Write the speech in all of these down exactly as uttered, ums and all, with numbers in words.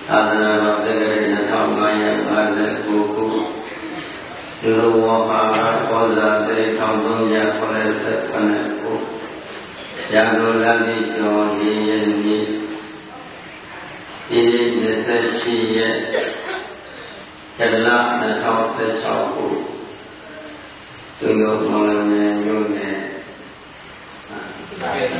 သာသနာတော်တက္ကရာနှစ်ထောင်ငါးရာ၅၉ခုလူဝါဘာဩဇာတိထောင်သုံးရာခုနှစ်ဆယ်ခုရန်ကုန်လမ်းကြီးကျော်လေးရက်နေ့ဒီနေ့ဆက်ရှိရဲ့ဇလနှစ်ထောင်ဆယ်၆ခုသူရောမောင်လည်းမျိုးနဲ့အင်း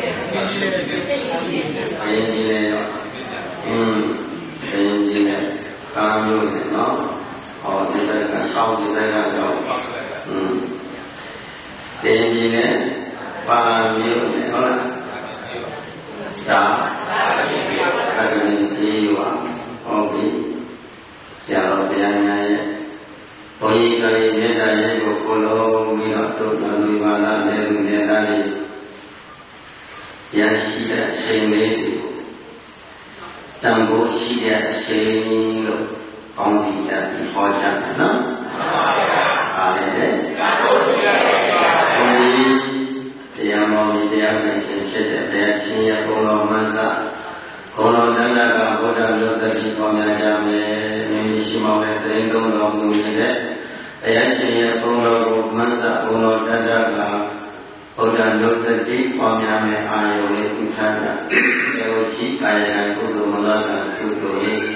ကြီးလေအင်းအင်းကြီးလေကာမျိုးနဲ့နော်ဟောဒီဘက်ကဆောင်းဒီဘက်ကတော့အင်းတင်းကြီးနဲ့ပါမျိုးနဲ့ဟုတ်လားသာသာကလေးကြီးဝါဟုတ်ပြီဆရာတော်ဘုရားများရဲ့ဘုန်းကြီးကလေးမြတ်တာရဲ့ကိုကိုလုံးပြီးတော့တို့တော်လူပါလာတဲ့လူနဲ့သားလေးရရှိတဲ့အချိန်လေးကိုတန်ဖိုးရှိတဲ့အချိန်လို့ကောင်းစီကြပြီးဟောကြမယ်နော်မှန်ပါဗျာအားလည်းတန်ဖိုးရှိတဲ့အချိန်ဘုန်းကြီးတရားမောင်ကြီးတရားမြတ်ရှင်ဖြစ်တဲ့ဘုရားရှင်ရဲ့ဘုန်းတော်မှန်စာဘုန်းတော်တန်ခါကဘုရားမျိုးတတိပေါ်များကြမယ်မြင်ရှိမောင်တဲ့သင်္ကုန်းတော်မူနေတဲ့ဘုရားရှင်ရဲ့ဘုန်းတော်ကိုမှန်စာဘုန်းတော်တန်ခါကဘုရားမျိုးတတိပေါ်များမယ်အာယုန်လေးဥထားတာဒေဝရှိကာယကံကုသိုလ်မလားကံကုသိုလ်လေး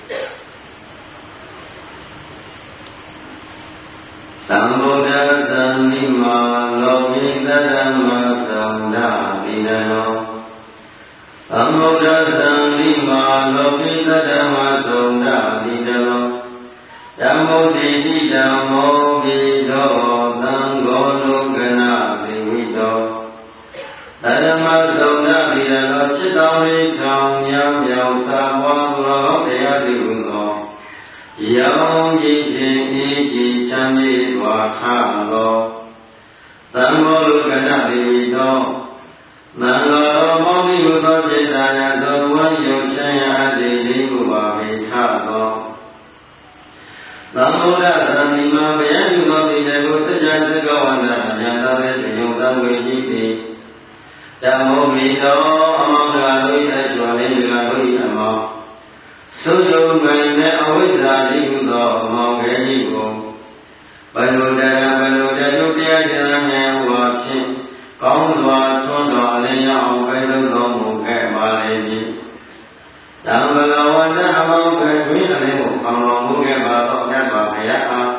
သံဗုဒ္ဓသံမိမာလောကိတ္တမသံဃာတိနနောသံဗုဒ္ဓသံမိမာလောကိတ္တမသံဃာတိနနောဓမ္မုတိတိဓမ္မောပိသောသံဃောလောကနာပိဝိတောဓမ္မသံဃာတိနနောจิตတော်လေးထောင်မြောင်မြောင်သာပွားသူတော်တရားတိဟုသောယောဂိဖြင့်ဤကြည်ချမ်းမြေ့စွာခါသောသံဃောလောကနာပိဝိတောသံဃောမောတိဟုသောจิตာယသောဝံယုတ်ချမ်းရအတိလေးကိုပါမိထသောသံဃောရသံဒီမှာဘယံယူသောပိတေကိုသစ္စာသက္ကဝန္တအညာသာဝေပြုံသံဝေရှိပြီဓမ္မောမိတောအမောင်္ဂလာတို့၏အကျော်လေးကတို့၏အမောင်သုယုံပင်နဲ့အဝိဇ္ဇာလေးဟုသောအမောင်ငယ်ကြီးကိုဘယ်လိုတရားဘယ်လိုတရားတရားတရားများဟောဖြင့်ကောင်းစွာထွန်းတော်အလင်းရောက်အောင်ပဲလုပ်တော်မူခဲ့ပါလေသည်။ဓမ္မဘဂဝန္တအမောင်ပဲတွင်အလင်းကိုဆောင်တော်မူခဲ့ပါသောမြတ်စွာဘုရားအား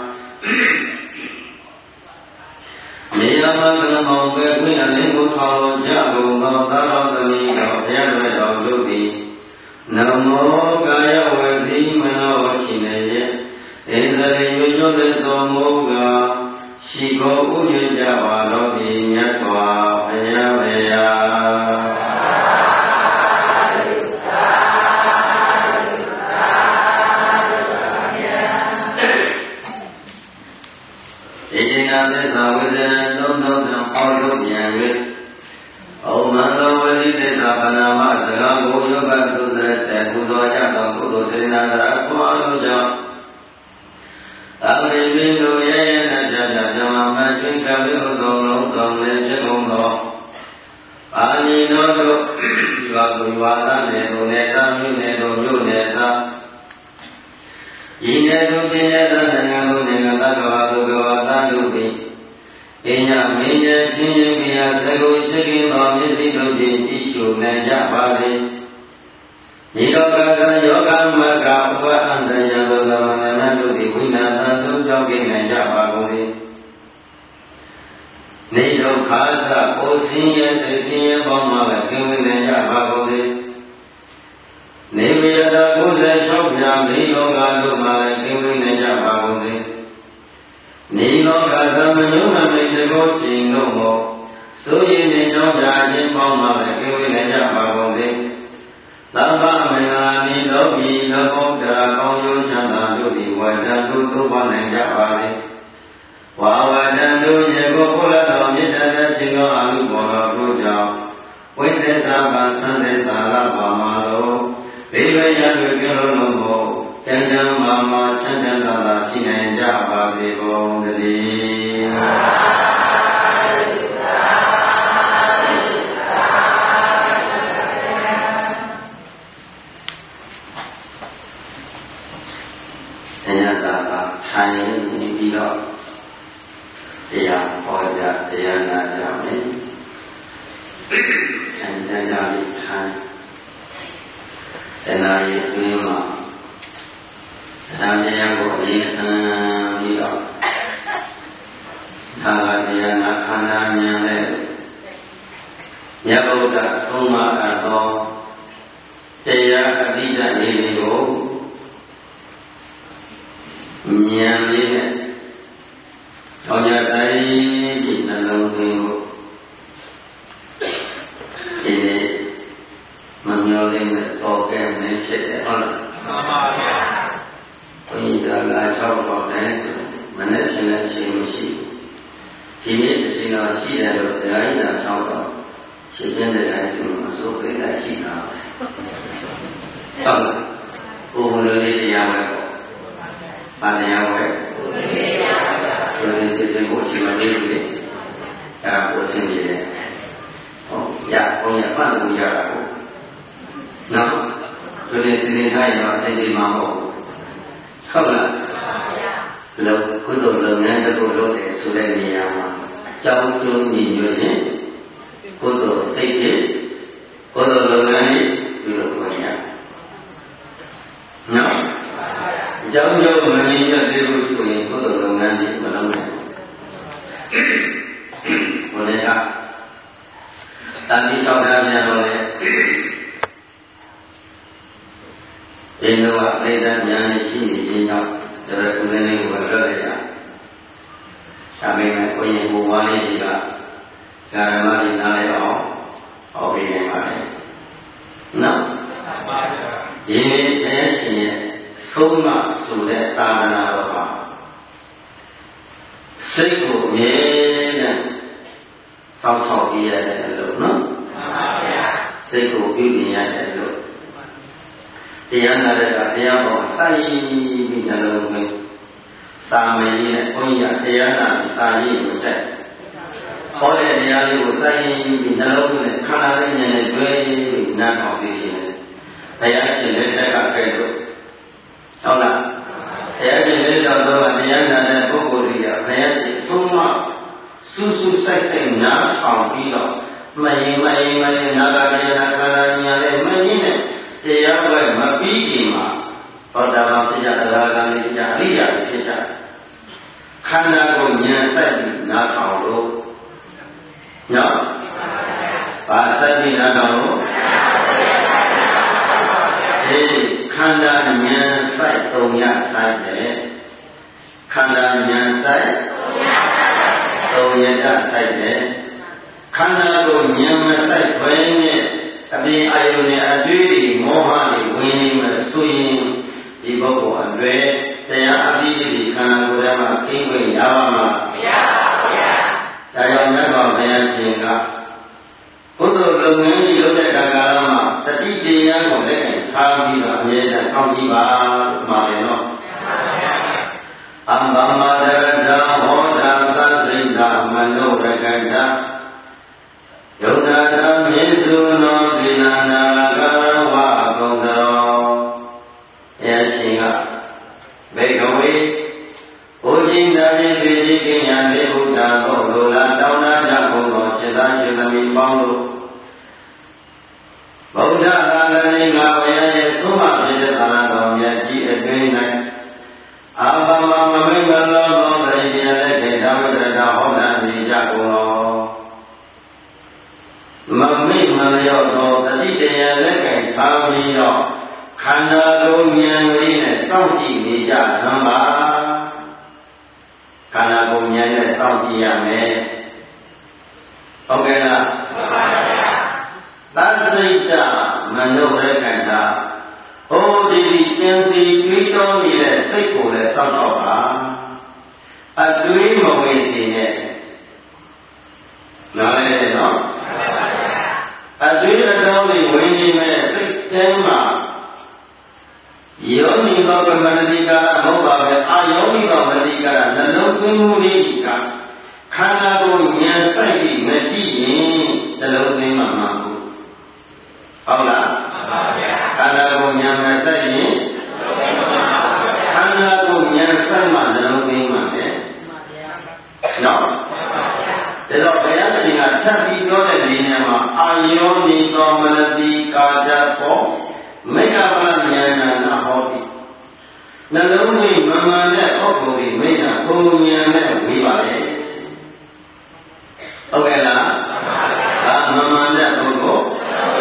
မြေယမကလမောင်ပဲတွင်အလင်းကိုဆောင်တော်ကြကုန်သောသာတော်သမီးတော်ဘုရားတော်တော်တို့သည်နမောကာယဝတိမနောရှိနေရဲ့ဧသရိယညွတ်တဲ့သောမောကရှိကိုဥညွတ်ကြပါတော့ဒီမြတ်စွာဘုရားဘုရားဒီနာသစ္စာဝိဇ္ဇာသုံးသုံးသောအောလို့ပြန်၍ဩမန္တောဝိသစ္စာပနာမစကားကိုယောဂသုသရစေပူဇော်ကြသောကုသိုလ်စေနာသာခွန်အားလို့ကြောင့်သာဝတိပိလိုရဲရဲနဲ့ကြကြဇမမကျွင်ကံပြုသောလုံးစုံလည်းဖြစ်ကုန်သောအာနိနောတို့ဒီဝကုဝါသနယ်တို့နဲ့သာမြို့နယ်တို့မြို့နယ်သာဤနယ်တို့ပြည်နယ်သာနိုင်ငံတို့နိုင်ငံသာကဘာတို့ကဘာသာတို့သည်အင်းညမင်းရဲ့ရှင်ရင်ပြာသကုရှိခင်သောမျက်စိတို့ဖြင့်ကြည့်ရှုနိုင်ကြပါစေဒီလောကကယောဂမကဥပအန္တယံသောသမဏနာတို့သည်ဝိနာသသုကြောင့်ပြနိုင်ကြပါကုန်၏နေဒုက္ခသကိုဆင်းရဲသိဆင်းရဲပေါင်းမှလည်းကင်းဝေးနိုင်ကြပါကုန်၏နေဝိရဒကိုယ်စေ၆ပြာမိလောကတို့မှလည်းကင်းဝေးနိုင်ကြပါကုန်၏နေလောကသမယုံမမိတ်တကောရှင်တို့မို့ဆိုရင်နေကြောင်းပြခြင်းပေါင်းမှလည်းကင်းဝေးနိုင်ကြပါကုန်၏သဗ္ဗမင်္ဂလာနိလောကီလောကုတ္တရာကောင်းကျိုးချမ်းသာတို့သည်ဝါဒံတို့သို့ပါနိုင်ကြပါလေဝါဝဒံတို့ရေကိုဘုရားတော်မြတ်တဲ့ရှင်သောအာဟုဘောတော်တို့ကြောင့်ဝိသစ္စာကသံသေသာလပါမတော်ဘေးရရတို့ပြုလို့လို့မို့တန်တမ်းမာမာချမ်းသာသာသာရှိနိုင်ကြပါစေကုန်သတည်း and then I time. Then I dream of Samaya Bodhi Vida Tagadiana Kananya Yaboda Suma Ado Teya Adida Niligo Nyanine Oyatai Nalongo Ini Menyoling Sokem Nishit Allah Kita lacau konek mana jelas sih ini sehingga sih ada lain dan contoh sebenarnya itu masuk ke dalam sih lah. Tahu, umur ini dia apa? Mana yang apa? Jadi kita mesti mandiri, ya mesti mandiri. Oh, ya, punya apa punya aku. Nah, jadi sini saya masih di mampu. Không là lâu cuối tuần lần này tôi cũng lâu để xuống đây nhà mà trong chương nhìn người nhé cuối tuần xây chế cuối tuần lần này tôi được vào nhà nó trong chương mà nhìn người tôi cũng xuống cuối tuần lần này mà năm này hôm nay à ta đi trong ra nhà rồi đấy Ini awak ledah yang sini jinak dari pengening berlaya. Kami punya hubungan juga karena di Naleo, obi yang mana. Nah, ini saya sini semua sudah tanah apa. Seku ni sau sau dia ada no. Seku ini ada no. Tiada ada tiada orang saya ini dalam ni, sama ini punya tiada saya macam, oleh dia itu saya ini dalam ni, kerana ini dua nak apa ini, saya ini saya kata itu, awak, saya ini kalau dia ada kokoria, saya semua susu saya nak apa itu, mai mai mai nak ada nak ada ni, mai ini. Dia boleh mati ma, pada masa yang adalah kali yang dia kita. Karena punya saya nak tahu, ya, bahasa ni nak tahu. Eh, karena punya saya punya saya, karena punya saya punya saya, karena punya saya punya. Tapi ayat ni adui moha ni wini masui di bawah adui saya abdi di kana berapa kini awam. Ya ya. Saya nak bawa saya sehingga untuk lengan itu tidak kalah. Tapi dia boleh kami lah dia kami bah mana. Ambama darah hoda tanzina manorakanda. Yaudah mizuno dinanaga wabongdo ya singa begawe ujin dari bijikin yang dibuka lola tauna jago cita junami banglo Buddha dalani ngawaya yesuma bidana domya ji edwina abama mamengalo gomri dia ke damdra hoda ni jago Mami malayau do tadi dia lekai kami do khana do nyan ni sau ji ni ja samba khana do nyan ni sau ji ya me okay la tasrita mano lekai da oh di tiang si tui do ni le sai ko le sau sau ba atui mo we si ne na le no Adui atau ni wini me tema, yoni kau bermandika, mau bawa ayoni kau bermandika, dalam kumuli kita, karena tu nyata ini mesti ni dalam tema mampu, awak, karena tu nyata ini, karena tu nyata mana dalam tema ni, no, kalau bayar sehingga tapi kau ada di nama အာယောနိသောမနတိကာတဘောမေဃပလဉာဏနာဟောတိနှလုံးသွင်းမမှန်တဲ့ပုဂ္ဂိုလ်ဒီမေဃဘုံဉာဏ်နဲ့ဝေးပါလေဟုတ်ကဲ့လားဒါမမှန်တဲ့ပုဂ္ဂိုလ်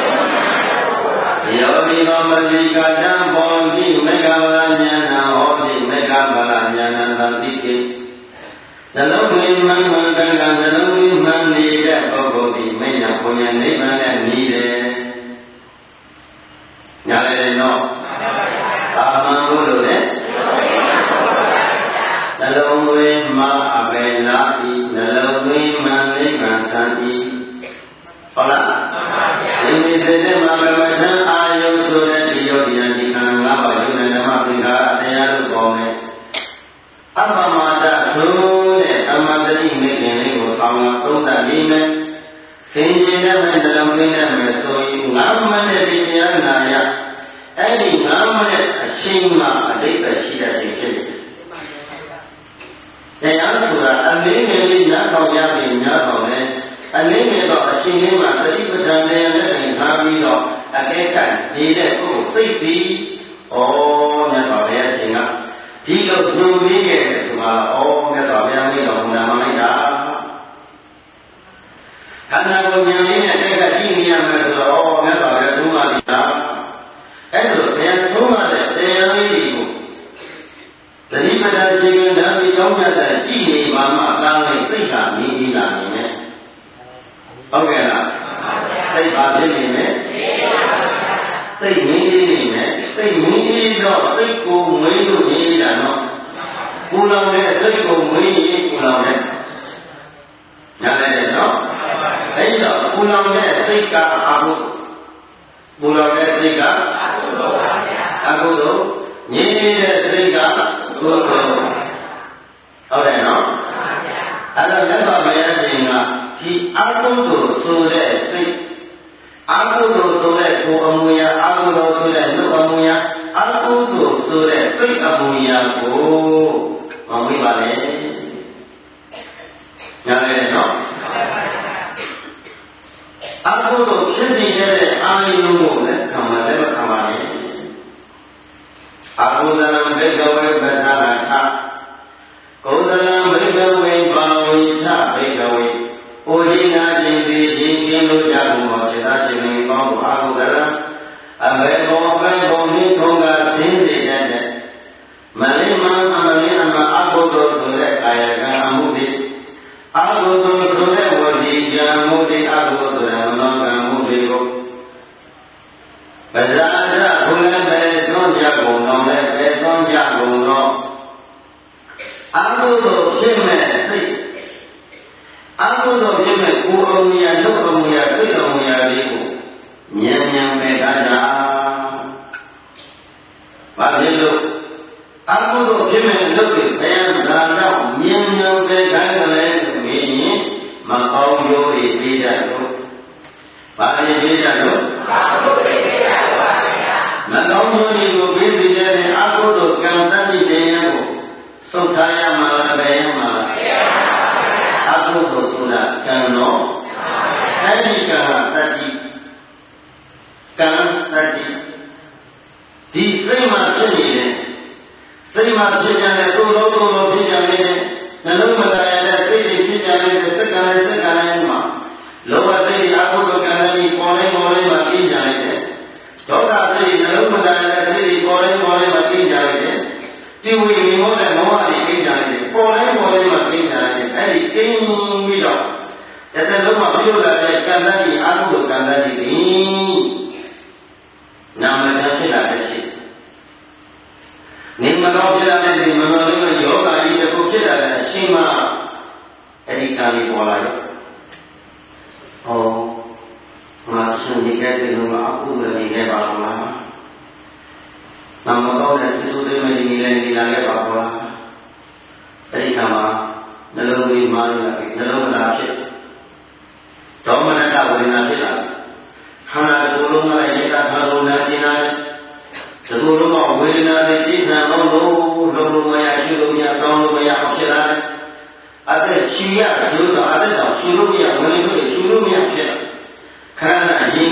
ယောနိသောမနတိကာတဘောတိမေဃပလဉာဏဟောတိမေဃပလဉာဏနာတိတိနှလုံးသွင်းမှန်မှန်ကန်ကန်နှလုံးသွင်းမှန်နေတဲ့ပုဂ္ဂိုလ်ဒီမေညာဘုံညာနိဗ္ဗာန်နဲ့ညီတယ်ညာလည်းတော့သာမန်ဘုလိုနဲ့နှလုံးသွင်းမှအပေလာဤနှလုံးသွင်းမှန်နိဗ္ဗာန်သံဤဟုတ်လားဒီမိစေတဲ့မှာကမ္မထအာယုဆိုတဲ့ဒီယောဂီယဒီခန္ဓာ၅ပါးယုံနဲ့ဓမ္မသင်္ခါရတရားလို့ခေါ်မယ်အပ္ပမတဆိုအမတတိမိခင်လေးကိုဆောင်းလာသုံးသပ်ပြီးမယ်။စင်ကြယ်တဲ့မဲ့နှလုံးသွင်းတဲ့မဲ့ဆိုရင်ငါးမိနစ်ဒီတရားနာရအဲ့ဒီငါးမိနစ်အချိန်မှအတိတ်ပဲရှိတဲ့ချိန်ဖြစ်တယ်။တရားဆိုတာအနည်းငယ်လေးနားထောင်ရပြီးနားထောင်တယ်။အနည်းငယ်တော့အချိန်လေးမှသတိပဋ္ဌာန်တရားနဲ့ပြင်ထားပြီးတော့အကဲခတ်နေတဲ့ကိုယ်စိတ်ပြီးဩမြတ်စွာဘုရားရှင်ကဒီလိုညွှန်ပြီးခဲ့တယ်ဆိုတာဩမြတ်စွာဘုရားမိတော်မူတာမှလိုက်တာခန္ဓာကိုယ်ဉာဏ်လေးနဲ့တက်ကကြည့်နေရမယ်ဆိုတော့ဩမြတ်စွာဘုရားသုံးပါးတာအဲ့လိုတရားသုံးပါးတဲ့တရားလေးကိုသတိပဋ္ဌာန်ရှင်ကဓမ္မကြောင်းမြတ်တဲ့ကြည့်နေမှမှကားလေးသိတာမြင်ပြီးလာနေမယ်ဟုတ်ကဲ့လားသိပါဖြစ်နေမယ်သိငြင်းနေမယ်သိငြင်းနေတော့သိကိုမွေးလို့ငြင်းတာတော့ကိုယ်တော်နဲ့သိကိုမွေးရင်ကိုယ်တော်နဲ့ညာလည်းနော်အဲ့တော့ကိုယ်တော်နဲ့သိကအမှုကိုယ်တော်နဲ့သိကအကုသိုလ်ပါဗျာအကုသိုလ်ငြင်းနေတဲ့သိကကုသိုလ်ဟုတ်တယ်နော်အဲ့တော့မြတ်စွာဘုရားရှင်ကဒီအကုသိုလ်ဆိုတဲ့စိတ်အကုသိုလ်ဆိုတဲ့ကိုယ်အမူအရာအကုသိုလ်ဆိုတဲ့လူအမူအရာအကုသိုလ်ဆိုတဲ့စိတ်အမူအရာကိုမဝိပါနဲ့ညာလည်းနော်အကုသိုလ်ဖြစ်စေတဲ့အာယုံကိုလည်းခံမလဲမခံပါနဲ့အကုသလံဘိကဝေပဋ္ဌာနာထကုသလံဘိကဝေပါဝိသဘိကဝေဩဇိနာခြင်းသည်ရှင်ကင်းလို့ကြကုန်သောစေတခြင်းတွေပေါင်းအာဟုသလအဘေဘောအဘေဘောမိထုံးကဆင်းစေတတ်တဲ့မလိမ္မာအမလင်းအမအကုသိုလ်ဆိုတဲ့ကာယကံအမှုတွေအကုသိုလ်ဆိုတဲ့ဝစီကံမှုတွေအကုသိုလ်ဆိုတဲ့မနောကံမှုတွေကိုပဇာဒဘုလပဲသွန်ကြကုန်တော်လဲပဲသွန်ကြကုန်တော့အကုသိုလ်ဖြစ်မဲ့စိတ်အကုသိုလ်ဖြစ်မဲ့ကိုယ်အမူအရာနှုတ်အမူအရာစိတ်အမူအရာလေးကိုဉာဏ်ဉာဏ်ပဲထားကြဘာဖြစ်လို့အကုသိုလ်ဖြစ်မဲ့လုပ်တဲ့တရားဒါကြောင့်ဉာဏ်ဉာဏ်ပဲထားကြလဲဆိုရင်မကောင်းကျိုးတွေပေးကြလို့ဘာတွေပေးကြလို့အကုသိုလ်တွေပေးကြပါဗျာမကောင်းကျိုးတွေကိုပေးစေတဲ့အကုသိုလ်ကံတတ်တဲ့တရားကိုသုတ်ထားရမှာလားပဲရမှာလားအကုသိုလ်ဆိုတာကံတော့အဲ့ဒီကံကတတိကံတတိဒီစိတ်မှာဖြစ်နေတဲ့စိတ်မှာဖြစ်ကြတဲ့သို့လုံးသို့လုံးဖြစ်ကြနေတဲ့နှလုံးမသားရတဲ့စိတ်တွေဖြစ်ကြနေတဲ့စက္ကန့်နဲ့စက္ကန့်နဲ့မှာလောဘစိတ်အကုသိုလ်ကံတွေပေါ်နေပေါ်နေမှာဖြစ်ကြနေတဲ့ဒေါသစိတ်နှလုံးမသားရတဲ့စိတ်တွေပေါ်နေပေါ်နေမှာဖြစ်ကြနေတဲ့ဒီဝိမေမောတဲ့မောဟတွေဖြစ်ကြနေတဲ့ပေါ်နေပေါ်နေမှာဖြစ်ကြနေတဲ့အဲ့ဒီကျင်းပြီးတော့တစ်သက်လုံးမှာပြုလုပ်လာတဲ့ကံတည်းအကုသိုလ်ကံတည်းဒီနာမည်ဖြစ်လာတဲ့ရှိနေမတော်ဖြစ်လာတဲ့ဒီမနောလေးရဲ့ယောဂါကြီးတစ်ခုဖြစ်လာတဲ့အချိန်မှာအဲ့ဒီကံလေးပေါ်လာရောဟောငါရှင်ဒီကဲတဲ့လူကအကုသိုလ်တွေခဲ့ပါလားနာမတော်တဲ့စိတ်ဆိုးတွေနဲ့ဒီလည်းဒီလာခဲ့ပါလားအဲ့ဒီကမှာနှလုံးသွင်းမှလည်းနှလုံးမသားဖြစ်ဒေါမနတဝေဒနာဖြစ်လာခန္ဓာတစ်ခုလုံးကလည်းရိတ်တာထားလို့နာကျင်လာတယ်ဒီလိုလုံးဝေဒနာတွေသိခံအောင်လို့လုံးလုံးမရရှိလို့မရကောင်းလို့မရအောင်ဖြစ်လာတယ်အသက်ရှင်ရကျိုးတော့အသက်တော့ရှင်လို့မရဝင်လို့ရှင်လို့မရဖြစ်လာခ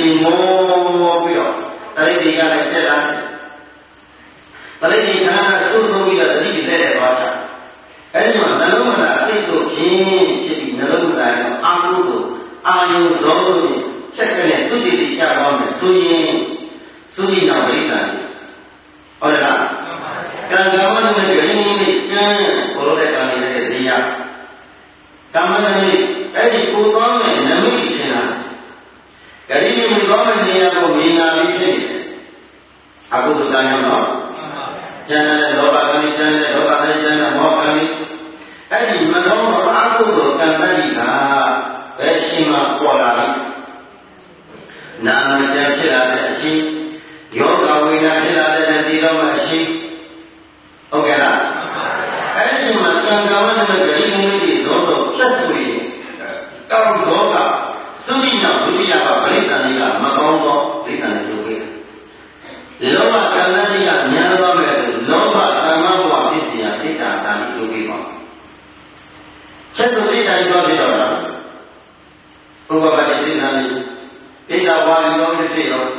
မောပြီးတော့တရိပ်တွေကလည်းတက်လာတရိပ်တွေခဏခဏဆူဆူပြီးတော့တတိတက်တယ်သွားချအဲဒီမှာနှလုံးမသားအစိတ်တို့ချင်းဖြစ်ပြီးနှလုံးမသားရဲ့အာဟုတို့အာယုဇောတို့ဖြက်ကလေးသုတိတိချသွားမယ်ဆိုရင်သုတိနာဝိသံဟုတ်လားကံကမ္မနဲ့ဂရင်းမိကျမ်းဘောလို့တဲ့ကံလေးတဲ့တရားကမ္မနဲ့အဲ့ဒီကိုသွားမယ်နမိတ်ရှင်းတာဂရင်းမိသွားမယ်နေရာကိုမြင်လာပြီးဖြစ်နေတယ်အခုသံယောတော့ကျန်တဲ့လောဘကံလေးကျန်တဲ့လောဘကံလေးကျန်တဲ့မောဟကံလေးအဲ့ဒီမနောအာဟုသောကံတတိကဘယ်ရှိမှပေါ်လာလဲနာမကျန်ဖြစ်လာတဲ့အရှိယောဂဝိညာဉ်ဖြစ်လာတဲ့ဒီတော့မှအရှိဟုတ်ကဲ့လားအဲ့ဒီမှာကံကံဝတ္တမဂရိမိတိဇောတော့ဖြတ်ဆိုရင်ကောင်းဇောကသုတိနာဒုတိယကပရိသန္တိကမကောင်းတော့ပရိသန္တိလုပ်ခဲ့လောဘကံတတိကများသွားမဲ့လောဘတမ္မဘဝဖြစ်เสียသိတာတာဒီလုပ်ခဲ့ပါချက်တို့သိတာကြောဖြစ်တော့တာဘုရားကလည်းသိတာလေသိတာဝါရီရောဖြစ်ရော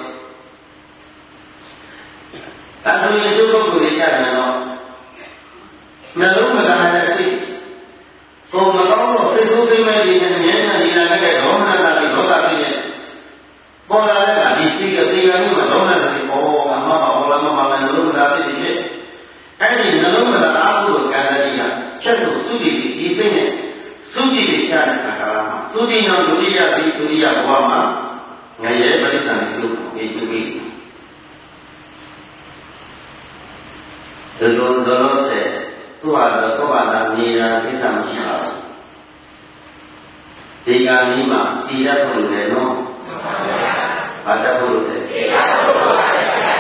အတူတူကျုပ်ပုဂ္ဂိုလ်တွေကြတယ်တော့နှလုံးမသားတဲ့စိတ်ကိုမကောင်းတော့စိတ်ဆိုးသိမဲ့ဒီနဲ့မြဲတဲ့ဒီလာတဲ့ဒေါမနတာတွေဒေါသတွေနဲ့ပေါ်လာတဲ့ဒီစိတ်ကသိရမှုမှာဒေါမနတာတွေပေါ်မှာမပါဘောလာမမလည်းနှလုံးမသားဖြစ်ဖြစ်အဲ့ဒီနှလုံးမသားအာဟုကံတည်းကချက်လို့သုတိဒီစိတ်နဲ့သုတိတွေကြားတဲ့အခါမှာသုတိနောဒုတိယဒီဒုတိယဘဝမှာငရဲပရိသတ်တွေလို့ပြောပြီးဒီလိုတော့ဆက်သူ့ဟာတော့ဘာသာနေတာကိစ္စမရှိပါဘူးဒီကနေ့မှတည်ရဖို့လေနော်ဘာတတ်ဖို့လဲတည်ရဖို့ပါဗျာ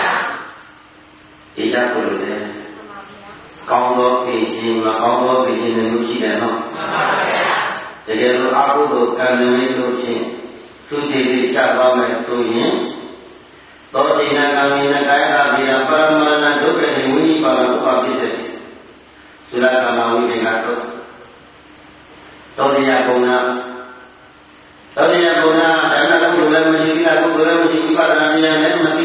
တည်ရဖို့လေကောင်းသောကိခြင်းမကောင်းသောကိခြင်းတွေမရှိတယ်နော်မှန်ပါဗျာတကယ်လို့အကုသိုလ်ကံတွေလို့ချင်းသုတိတိကျသွားမယ်ဆိုရင်သောတိနာကာမိနာကာယကဗေဒပရမဏဒုက္ခတိဝိနိပါဒဥပပိစ္ဆေသုလကမဝိဒေကတော့သောတိယဘုံနာသောတိယဘုံနာဓမ္မကုသိုလ်လည်းမရှိသီလကုသိုလ်လည်းမရှိဝိပဿနာဉာဏ်လည်းမသိ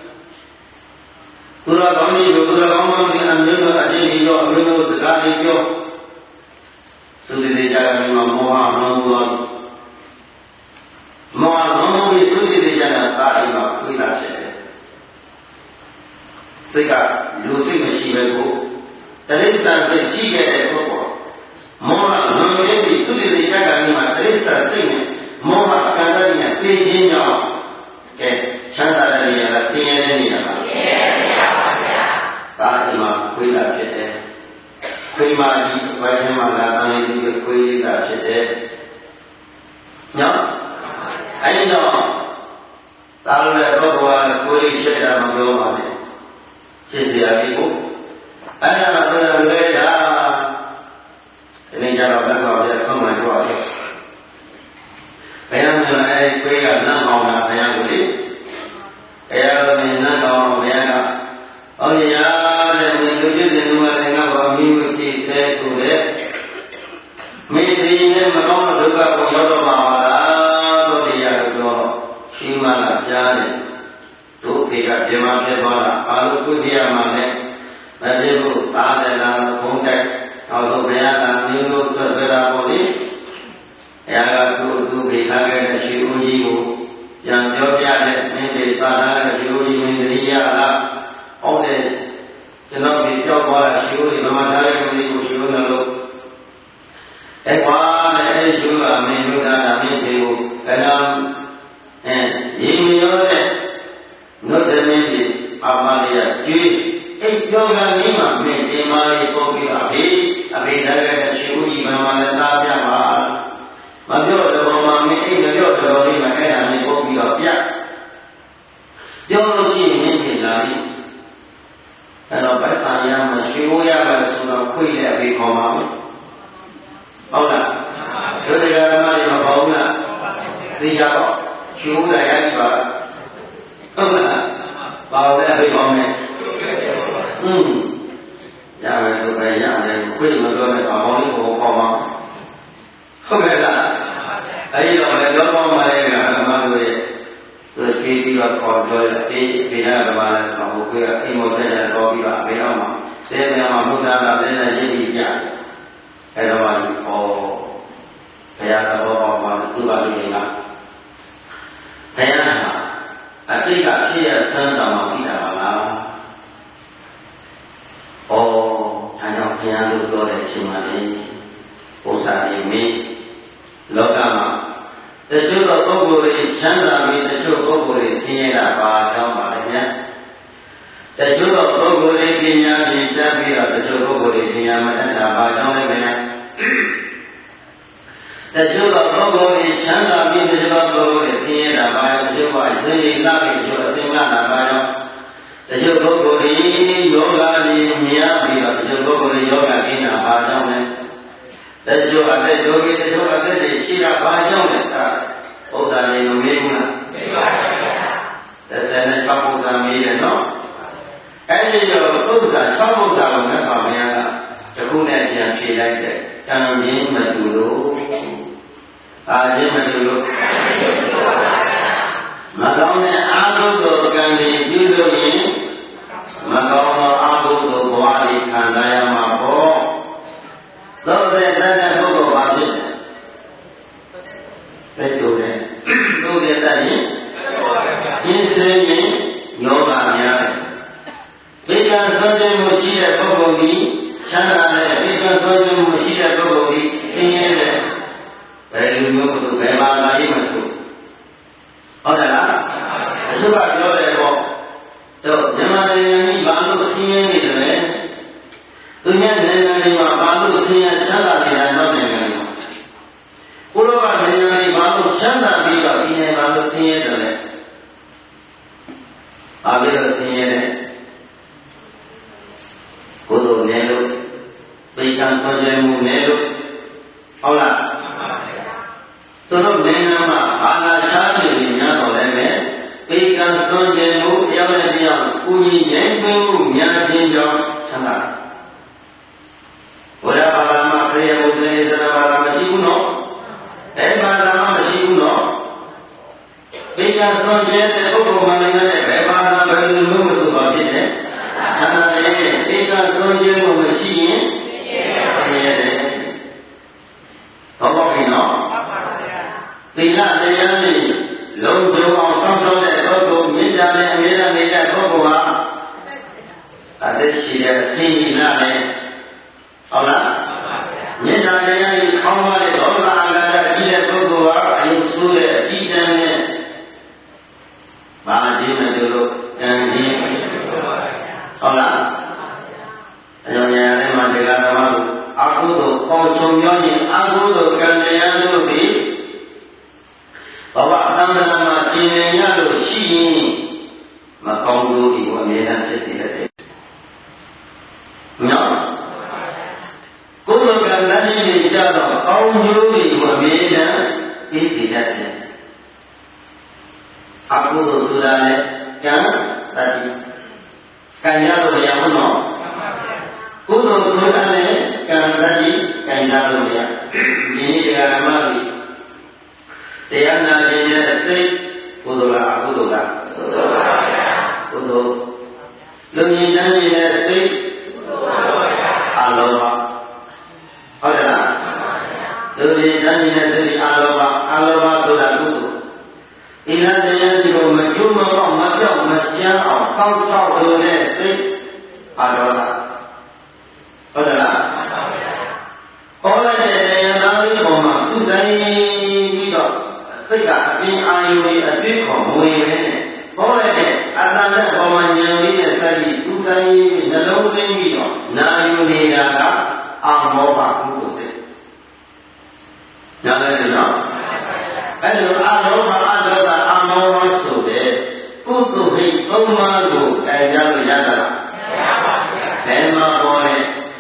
သူတော်ကောင်းကြီးတို့သူတော်ကောင်းကောင်းဒီအမျိုးတို့အကျင့်ကြီးတို့အမျိုးတို့စကားတွေပြောသုတိတိကြတယ်မှာမောဟမှန်သောမောဟလုံးလုံးပြီးသုတိတိကြတာသာအိမ်မှာခွေးလာဖြစ်တယ်စိတ်ကလူစိတ်မရှိပဲကိုတရိစ္ဆာန်စိတ်ရှိခဲ့တဲ့ပုဂ္ဂိုလ်မောဟလုံးလုံးပြီးသုတိတိကြတာဒီမှာတရိစ္ဆာန်စိတ်နဲ့မောဟကံတည်းကသိခြင်းကြောင့်ကဲချမ်းသာတဲ့နေရာကဆင်းရဲတဲ့နေရာပါဆင်းရဲတဲ့နေရာပါဗျာသာအိမ်မှာခွေးလာဖြစ်တယ်ခွေးမကြီးဝိုင်းထဲမှာလာတဲ့ဒီခွေးကဖြစ်တယ်နော်အဲ့တော့သာလို့လည်းပုဂ္ဂိုလ်ကကိုယ်လေးရှိတာမပြောပါနဲ့ရှင်းစရာလေးကိုအဲ့ဒါကတော့လွဲတာဒီနေ့ကျတော့ဘယ်ကောင်ပြဆုံးမှကြွားတယ်ဘယ်အောင်လဲအဲ့ဒီခွေးကလမ်းအောင်တာဘယ်အောင်လဲဘယ်အောင်လဲလမ်းအောင်ဘယ်ကဟောရတဲ့ဒီလူပြည့်တဲ့လူကလည်းငါ့ဘာမိမကြည့်ဆဲဆိုတဲ့မိဒီနဲ့မကောင်းတဲ့ဒုက္ခကိုရောက်တော့မှာပါလားတို့တရားတော်ရှိမှလားကြားတယ်တို့ဖေကပြမပြသွားတာအာလို့ကုသရမှာလဲမပြေဘူးသားတယ်လားဘုံတိုက်နောက်ဆုံးဘုရားကမျိုးလို့ဆွဆွတာပေါ့လေဘုရားကသူ့သူ့ဖေထားခဲ့တဲ့ရှိဦးကြီးကိုပြန်ပြောပြတဲ့မင်းတွေပါထားတဲ့ရှိဦးကြီးမင်းတရိယာလားဟုတ်တယ်ကျွန်တော်ဒီပြောသွားတာရှိဦးကြီးမမထားတဲ့မင်းကိုရှိဦးတယ်လို့အဲ့ကွာတဲ့အဲ့ရှိဦးကမင်းတို့ကမင်းတွေကိုအဲ့တော့အဲရေမရောတဲ့နုတ္တမင်းကြီးအာမလေးကကျွေးအဲ့ကြောကလေးမှာမင်းတင်မာလေးပို့ပြီးအဖေအဖေထားတဲ့ရှိဦးကြီးမမလည်းသားပြပါမပြောတော့မှမင်းအိတ်မပြောတော့လေးမှာအဲ့ဒါမင်းပို့ပြီးတော့ပြပြောလို့ရှိရင်မင်းပြင်လာလိမ့်အဲ့တော့ဗတ်တာရမှာရှိဦးရပါဆိုတော့ခွေးတဲ့အဖေခေါ်ပါမယ်ဟုတ်လားတို့တရားဓမ္မတွေမပေါ့ဘူးလားသိကြတော့ရှိဦးရရည်ပါဟုတ်လားပါတဲ့အဖေခေါ်မယ်อืมရမယ်ဆိုပဲရတယ်ခွေးမပြောနဲ့အပေါင်းလေးကိုခေါ်ပါဟုတ်ကဲ့လားအဲဒီတော့လည်းပြောပေါင်းပါလေကဓမ္မတို့ရဲ့ရှိပြီးတော့ခေါ်ပြောတယ်အေးပြရကဘာလဲဆိုတော့ဟိုကအိမ်မောတက်တယ်တော့ပြီးတော့အမေတော်မှာတဲပြန်မှာဘုရားကလည်းလည်းရည်ပြီးပြတယ်အဲတော့ဟောဘုရားတော်ဘောမှာသူ့ဘာလို့လဲကဘုရားမှာအတိတ်ကဖြစ်ရဆန်းတော်မှာသိတာပါလားဩဒါကြောင့်ဘုရားတို့ပြောတဲ့အချိန်မှာလေဘုရားကြီးမင်းလောကမှာတချို့သောပုဂ္ဂိုလ်တွေချမ်းသာပြီးတချို့ပုဂ္ဂိုလ်တွေဆင်းရဲတာပါကြောင်းပါလေဗျာတချို့သောပုဂ္ဂိုလ်တွေပညာပြီးတတ်ပြီးတော့တချို့ပုဂ္ဂိုလ်တွေပညာမတတ်တာပါကြောင်းလေဗျာတချို့သောပုဂ္ဂိုလ်တွေချမ်းသာပြီးတချို့သောပုဂ္ဂိုလ်တွေဆင်းရဲတာပါတချို့ကအစင်းကြီးလာပြီးတချို့အစင်းလာတာပါကြောင်းတချို့ပုဂ္ဂိုလ်တွေယောဂကြီးမြင်ပြီးတော့တချို့ပုဂ္ဂိုလ်တွေယောဂကိန်းတာပါကြောင်းလေတချို့အသက်ယောဂီတချို့အသက်တွေရှိတာဘာကြောင့်လဲဒါဥဒ္ဒါလေးမမေးဘူးလားမေးပါဘူးဗျာသက်သက်နဲ့၆ဘုရားမေးတယ်နော်အဲ့ဒီတော့ဥဒ္ဒါ၆ဘုရားကိုမြတ်စွာဘုရားကတခုနဲ့ပြန်ဖြေလိုက်တယ်ကံခြင်းမတူလို့အာခြင်းမတူလို့မကောင်းတဲ့အာဟုသောကံတွေပြုလို့ရင်မကောင်းသောအာဟုသောဘဝတွေခံစားရမှာပေါ့သောတဲ့တတ်တဲ့ပုဂ္ဂိုလ်ပါဖြစ်တယ်ဘယ်လိုလဲသူ့ရဲ့တတ်ရင်ကျင်းစင်းရင်ယောဂများတယ်ဘေကံဆွေးနွေးမှုရှိတဲ့ပုဂ္ဂိုလ်ကြီးချမ်းသာတဲ့ဘေကံဆွေးနွေးမှုရှိတဲ့ပုဂ္ဂိုလ်ကြီးဆင်းရဲတဲ့ဘယ်လိုမျိုးသူဘယ်မှာသာရေးမဆိုဟုတ်တယ်လားအစုကပြောတယ်ပေါ့တော့မြန်မာနိုင်ငံကြီးဘာလို့ဆင်းရဲနေတယ်လဲသူများနိုင်ငံတွေမှာဘာလို့ဆင်းရဲချမ်းသာနေတာတော့နိုင်ငံတွေမှာကိုလိုကနိုင်ငံတွေဘာလို့ချမ်းသာပြီးတော့ဒီနိုင်ငံဘာလို့ဆင်းရဲတယ်လဲဘာဖြစ်လို့ဆင်းရဲလဲကိုလိုနေလို့ပိဋကံဆွေးနွေးမှုနေလို့ဟုတ်လားသူတို့နိုင်ငံမှာအာဏာရှားနေနေများတော့လည်းပဲပိဋကံဆွေးနွေးမှုတရားနဲ့တရားကိုကြီးရင်သွင်းမှုများခြင်းကြောင့်ချမ်းသာဘုရားဘာသာမှာခရိယဘုရားရေးသနာဘာသာမရှိဘူးနော်အဲဘာသာမှာမရှိဘူးနော်ပိဋကဆွန်ကျဲတဲ့ပုဂ္ဂိုလ်မှလည်းနဲ့ဘယ်ဘာသာဘယ်လိုမျိုးမဆိုပါဖြစ်တယ်ဆန္ဒရဲ့ပိဋကဆွန်ကျဲမှုမရှိရင်ဆင်းရဲတယ်ဟုတ်ပါပြီနော်သီလတရားနဲ့လုံးစုံအောင်ဆောင်းဆောင်းတဲ့ပုဂ္ဂိုလ်မြင့်ကြတဲ့အမြဲတမ်းနေတဲ့ပုဂ္ဂိုလ်ဟာအသက်ရှိတဲ့အစဉ်ကြီးလာတဲ့ဟုတ်လားမြင့်တာတရားကြီးခေါင်းပါတဲ့ဒေါသအလာဒကြီးတဲ့ပုဂ္ဂိုလ်ဟာအယုဆိုးတဲ့အတိတန်နဲ့ဘာကြီးမလို့ကံကြီးဟုတ်လားအကြောင်းရတဲ့မှာတရားတော်မှာအကုသိုလ်ပေါင်းချုံပြောရင်အကုသိုလ်ကံတရားတို့သည်ဘဝအတ္တမှာကျင်လည်ရလို့ရှိရင်မကောင်းလို့ဒီကိုအမြဲတမ်းဖြစ်နေတယ်နော်ကိုယ်တော်ကလည်းဒီနေ့ကြတော့အောင်းကျိုးတွေကိုအမြဲတမ်းသိစေတတ်တယ်အကုသိုလ်ဆိုတာလည်းကံတတိကံရလို့မရဘူးနော်ကုသိုလ်ဆိုတာလည်းကံတတိကံရလို့မရဒီနေ့တရားဓမ္မတွေတရားနာခြင်းရဲ့စိတ်ကုသိုလ်လားအကုသိုလ်လားကုသိုလ်ပါဗျာကုသိုလ်လူမြင်ခြင်းရဲ့စိတ်ကုသိုလ်ပါဗျာအလောဘဟုတ်တယ်လားလူမြင်ခြင်းရဲ့စိတ်အလောဘအလောဘဆိုတာကုသိုလ်ဒီလားတရားဒီကိုမကျုံမပေါက်မပြောက်မကျန်းအောင်စောင့်ရှောက်လို့တဲ့စိတ်အလောဘဟုတ်တယ်လားဟောလိုက်တဲ့တရားသားလေးပေါ်မှာသူဆိုင်ပြီးတော့စိတ်ကအပြင်အာယုတွေအတွေ့ခေါ်မဝင်ပဲနဲ့ဟောလိုက်တဲ့အတ္တနဲ့ပေါ်မှာဉာဏ်လေးနဲ့စသည်သူဆိုင်ပြီးနှလုံးသွင်းပြီးတော့နာယူနေတာကအာမောဘကုသိုလ်စိတ်ညာလည်းနော်အဲ့လိုအာလောဘအဒေါသအာမောဘဆိုတဲ့ကုသိုလ်ဟိတ်သုံးပါးကိုတိုင်ကြလို့ရတာလားမရပါဘူးဘယ်မှာပေါ်လဲ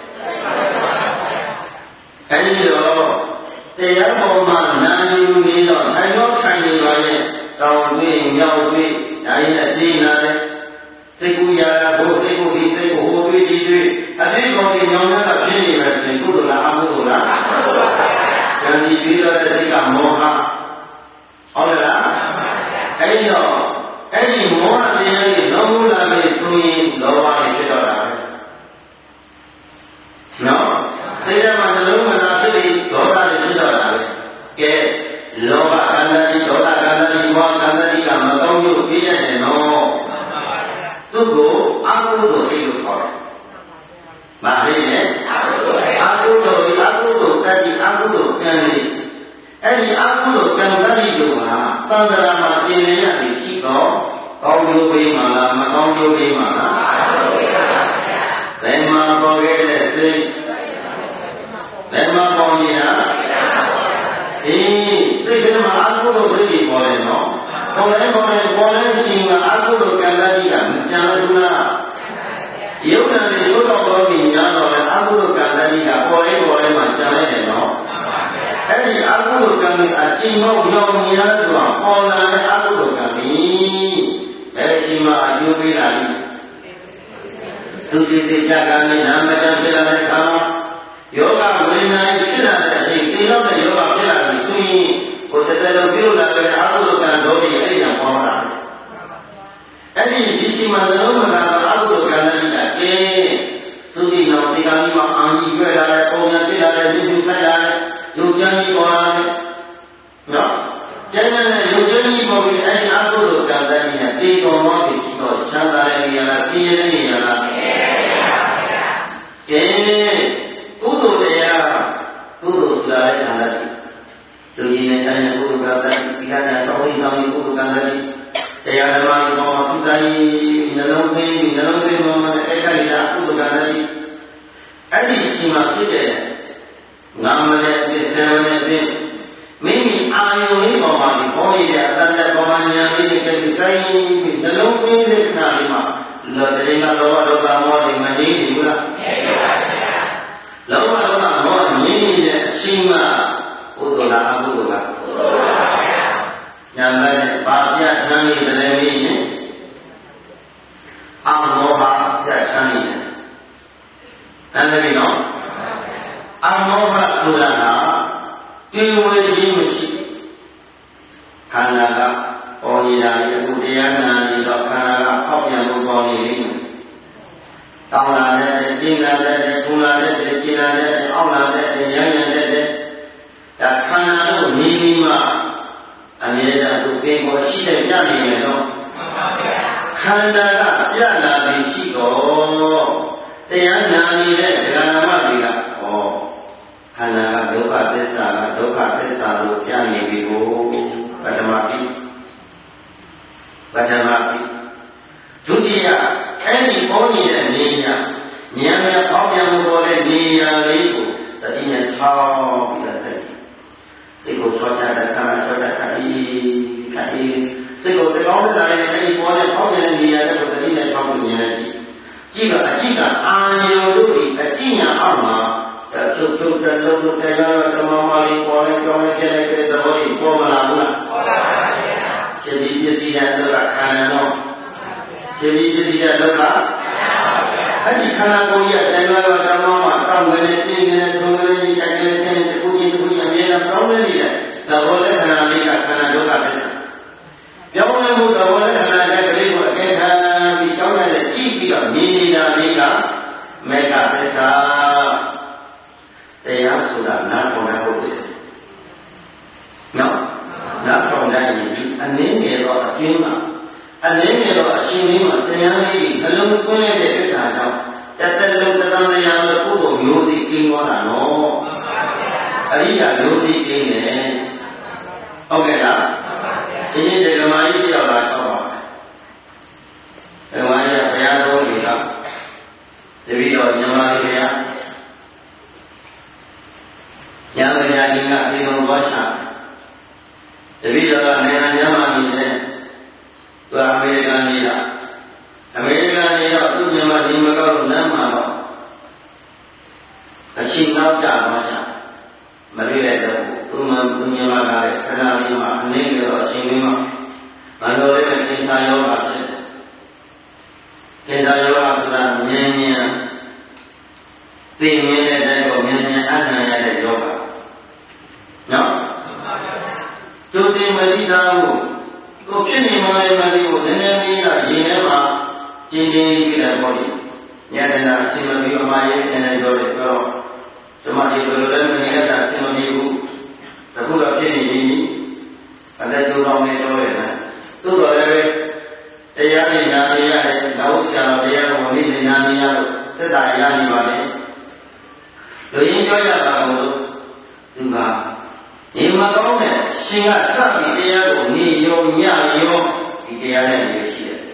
အဲ့ဒီတော့တရားပေါ်မှာနာယူနေတော့ထိုင်တော့ထိုင်နေပါရဲ့တောင်းတွေ့မြောက်တွေ့ဒါရင်အသေးလာတယ်စိတ်ကူရတာဘုစိတ်ကူဒီစိတ်ကိုဟိုတွေ့ဒီတွေ့အသေးကောင်ဒီညောင်းတာဖြစ်နေမယ်ဆိုရင်ကုသိုလ်လားအကုသိုလ်လားအကုသိုလ်ပါဗျာဉာဏ်ကြီးပြီးတော့တဲ့စိတ်ကမောဟဟုတ်လားအဲ့ဒီတော့အဲ့ဒီမောဟတရားတွေလုံးဝလာပြီဆိုရင်လောဘတွေဖြစ်တော့တာပဲနော်စိတ်ထဲမှာနှလုံးမသာဖြစ်ပြီးဒေါသတွေဖြစ်တော့တာပဲကဲလောဘကံတတိဒေါသကံတတိမောဟကံတတိကမကောင်းလို့ပြည့်ရတယ်နော်သူ့ကိုအကုသိုလ်စိတ်လို့ခေါ်တယ်။မဟုတ်ရဲ့အကုသိုလ်အကုသိုလ်အကုသိုလ်တတိအကုသိုလ်ကံလေးအဲ့ဒီအကုသိုလ်ကံတတိတို့ဟာသံဃာမှာကျင့်နေရသည်ရှိတော့ကောင်းကျိုးပေးမှာလားမကောင်းကျိုးပေးမှာလားဘယ်မှာပေါ်ခဲ့တဲ့စိတ်ဘယ်မှာပေါ်နေတာအေးစိတ်ထဲမှာအကုသိုလ်စိတ်ကြီးပေါ်တယ်နော်ပေါ်လဲပေါ်လဲပေါ်လဲရှိမှာအကုသိုလ်ကံတတိကမကြံဘူးလားယုံနာတွေသို့တော်တော်ကြီးညာတော့လဲအကုသိုလ်ကံတတိကပေါ်လဲပေါ်လဲမှာကြံလိုက်တယ်နော်အဲ့ဒီအကုသိုလ်ကံကြီးအချိန်မောက်ရောင်ညာဆိုတာပေါ်လာတဲ့အကုသိုလ်ကံကြီးအဲ့ဒီမှာအကျိုးပေးလာပြီသူဒီစိတ်ကြကံနဲ့နာမကျဖြစ်လာတဲ့အခါမှာယောဂဝေဒနာဖြစ်လာတဲ့အချိန်ဒီလောက်တဲ့ယောဂဖြစ်လာပြီဆိုရင်ကိုယ်တည်းလုံးပြုလာတဲ့အကုသိုလ်ကံတော်ကြီးအဲ့ဒီကပေါ်လာတယ်အဲ့ဒီဒီရှိမှလုံးမလာတဲ့အကုသိုလ်ကံလည်းကဲသူဒီနောက်ဒီကံကြီးမှာအာကြီးတွေ့လာတဲ့ပုံစံဖြစ်လာတဲ့ဒီဒီဆက်လာတဲ့ယုတ်ချမ်းကြီးပေါ်လာတယ်နော်ကျန်တဲ့ယုတ်ချမ်းကြီးပေါ်ပြီးအဲ့ဒီအကုသိုလ်ကံတည်းကတေတော်မောပြီးတော့ချမ်းသာတဲ့နေရာလားဆင်းရဲတဲ့နေရာလားဆင်းရဲတဲ့နေရာပါဗျာကဲကုသိုလ်တရားကုသိုလ်ဆိုတာလည်းကံတည်းလူကြီးနဲ့ဆိုင်တဲ့ကုသိုလ်ကံတည်းဒီကနေ့တော့ဝိသောင်းကုသိုလ်ကံတည်းတရားဓမ္မတွေပေါ်မှာသုတ္တယနှလုံးသွင်းပြီးနှလုံးသွင်းပေါ်မှာအဲ့ခါလေးကအကုသိုလ်ကံတည်းအဲ့ဒီအချိန်မှာဖြစ်တဲ့ငါမနဲ့အစ်ဆယ်နဲ့အစ်မိမိအာယုံလေးပေါ်မှာဒီပေါ်ရတဲ့အတ္တပေါ်မှာဉာဏ်လေးနဲ့ပြီးဆိုင်ပြီးနှလုံးသွင်းတဲ့ခါလေးမှာလောတရင်ကလောဘဒေါသမောဟတွေမငြိမ့်ဘူးလားငြိမ့်ပါဗျာလောဘဒေါသမောဟငြိမ့်နေတဲ့အချိန်မှာကုသိုလ်လားအကုသိုလ်လားကုသိုလ်ပါဗျာညာမဲ့ဘာပြတ်ချမ်းလေးတည်းမင်းရင်အမောဟပြတ်ချမ်းလေးတယ်တန်တယ်နော်အမောဟဆိုတာကတွေ့ဝေခြင်းမရှိခန္ဓာကပေါ်နေတာလေအခုတရားနာနေတော့ခန္ဓာကအောက်ပြန်လို့ပေါ်နေလိမ့်မယ်တောင်းလာတဲ့ကျင်းလာတဲ့ထူလာတဲ့ကျင်းလာတဲ့အောက်လာတဲ့ရမ်းရမ်းတဲ့ဒါခန္ဓာတို့နေပြီးမှအမြဲတမ်းသူပင်ကိုရှိတဲ့ပြနေမယ်နော်ခန္ဓာကပြလာပြီးရှိတော့တရားနာနေတဲ့ဒကာနာမတွေကဟောခန္ဓာကဒုက္ခသစ္စာကဒုက္ခသစ္စာလို့ပြနေပြီကိုပထမပိပထမပိဒုတိယအဲ့ဒီပေါ်နေတဲ့နေညာဉာဏ်နဲ့ပေါင်းပြန်လို့ပေါ်တဲ့နေညာလေးကိုတတိယထောင်းပြီးတော့စိတ်ကိုချောချတဲ့ခန္ဓာချောတဲ့ခါဒီခါဒီစိတ်ကိုတောင်းတဲ့လာတဲ့အဲ့ဒီပေါ်တဲ့ပေါင်းတဲ့နေရာတွေကိုတတိယထောင်းပြီးမြင်လိုက်ကြည့်တော့အကြည့်ကအာယုံတို့ဒီအကြည့်ညာအောက်မှာချုပ်ချုပ်တဲ့လုံးလုံးတရားဓမ္မမာရီပေါ်လဲကြောင်းလဲပြည့်တဲ့သဘောကြီးပေါ်မလာဘူးလားပေါ်လာပါဗျာခြေဒီပစ္စည်းတဲ့ဒုက္ခခန္ဓာတော့ခြေဒီပစ္စည်းတဲ့ဒုက္ခအဲ့ဒီခန္ဓာကိုယ်ရဲ့တရားတော်ဓမ္မမှာတောင်းနေတဲ့သိနေတဲ့ထုံးနေတဲ့ကြိုက်နေတဲ့တဲ့တစ်ခုချင်းတစ်ခုချင်းအမြဲတမ်းတောင်းနေတဲ့သဘောလဲခန္ဓာလေးကခန္ဓာဒုက္ခပဲပြောင်းလဲမှုသဘောလဲခန္ဓာတဲ့ကလေးကိုအကဲခံပြီးတောင်းရတဲ့ကြည့်ပြီးတော့မြင်နေတာလေးကမေတ္တာသစ္စာတရားဆိုတာနားပေါ်တဲ့ဟုတ်တယ်နော်နားပေါ်တဲ့ရင်ဒီအနည်းငယ်တော့အကျဉ်းမှာအနည်းငယ်တော့အရှင်လေးမှာတရားလေးနှလုံးသွင်းရတဲ့ဥစ္စာကြောင့်တသက်လုံးသတ္တမယလို့ပုဂ္ဂိုလ်မျိုးစီကျင်းသွားတာနော်အရိယာမျိုးစီကျင်းတယ်ဟုတ်ကဲ့လားဒီနေ့ဓမ္မကြီးပြောက်လာတော့ဓမ္မကြီးကဘုရားတော်ကြီးကတပည့်တော်ညီမလေးကညမညာကြီးကဒီလိုဘောချတပည့်တော်ကနိုင်ငံညမကြီးနဲ့သူအမေရိကန်ကြီးကအမေရိကန်ကြီးတော့သူ့ညီမကြီးမကောက်လို့လမ်းမှာတော့အချိန်နောက်ကြတော့ချမလေးတဲ့တော့သူ့မသူညီမကလည်းခဏလေးမှအနေနဲ့တော့အချိန်လေးမှမလို့လည်းသင်္ခါယောဂဖြစ်တယ်သင်္ခါယောဂဆိုတာမြင်မြင်သိမြင်တဲ့တိုင်းကိုမြင်မြင်အနံ့ရတဲ့ယောဂနော်ကျိုးတင်မတိသားကိုကိုဖြစ်နေမှလည်းမလေးကိုနည်းနည်းင်းပြင်းပြီးတဲ့ဘောလေးညနေနာအရှင်မပြီးအမရဲ့နေနေတော့တယ်ပြောဓမ္မဒီဘယ်လိုလဲမနေရတာအရှင်မပြီးဘူးအခုတော့ဖြစ်နေပြီအသက်ကျိုးတော်နေတော့တယ်သို့တော်လည်းတရားနဲ့ညာနေရတယ်နောက်ဆရာတော်တရားတော်နေ့နဲ့ညာနေရလို့သက်သာရနေပါလေလူရင်းပြောရတာကိုသူကဒီမှာကောင်းတဲ့ရှင်ကစပြီးတရားကိုနေရောညရောဒီတရားနဲ့နေရှိတယ်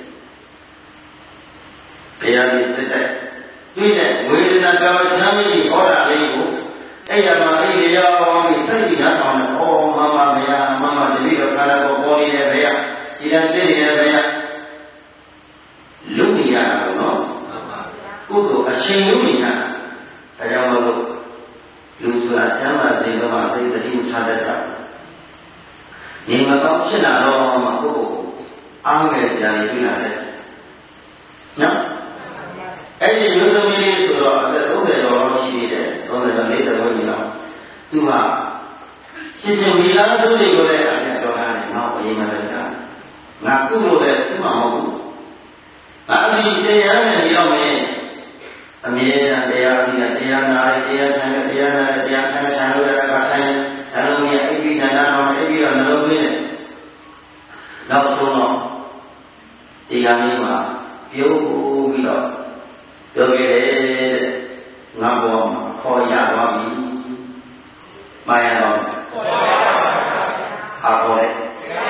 တရားနဲ့သက်သက်တွေ့တဲ့ဝေဒနာကြောင့်ချမ်းမြေ့ဟောတာလေးကိုအဲ့ရမှာအဲ့ဒီရောပြီးစိတ်ကြီးနာအောင်ဩမမမယာမမတတိတော်ခါတော့ပေါ်နေတယ်ဗျာဒီတန်သိနေတယ်ဗျာလူနေရတာနော်ကုသိုလ်အရှင်လူနေရတာဒါကြောင့်မလို့လူဆိုတာကျမ်းမာသိတော့မှသိတတိထားတတ်တာဒီမကောင်းဖြစ်လာတော့မှကိုယ်အားငယ်စရာတွေတွေ့လာတယ်နော်အဲ့ဒီမျိုးသမီးလေးဆိုတော့အသက်သုံးဆယ်ကျော်လောက်ရှိနေတယ်သုံးဆယ်ကျော်လေးတော်ကြီးတော့သူကရှင်ရှင်မိသားစုတွေကိုလည်းအဲ့ဒါပြောတာနဲ့ငါ့ကိုအေးမလိုက်တာငါကုလို့လည်းသူ့မှာမဟုတ်ဘူးအာဒီတရားနဲ့ရောက်မယ်အမြဲတမ်းတရားဒီကတရားနာရတရားထိုင်တရားနာရတရားထိုင်ထိုင်လို့ရတာကထိုင်အလုံးကြီးအိပ်ပြီးနာတော့အိပ်ပြီးတော့နှလုံးသွင်းတယ်နောက်ဆုံးတော့တရားလေးမှာပြုတ်ပြီးတော့ပြောခဲ့တယ်ငါဘောခေါ်ရသွားပြီမာယာတော့ခေါ်ရပါဘူးအာခေါ်တယ်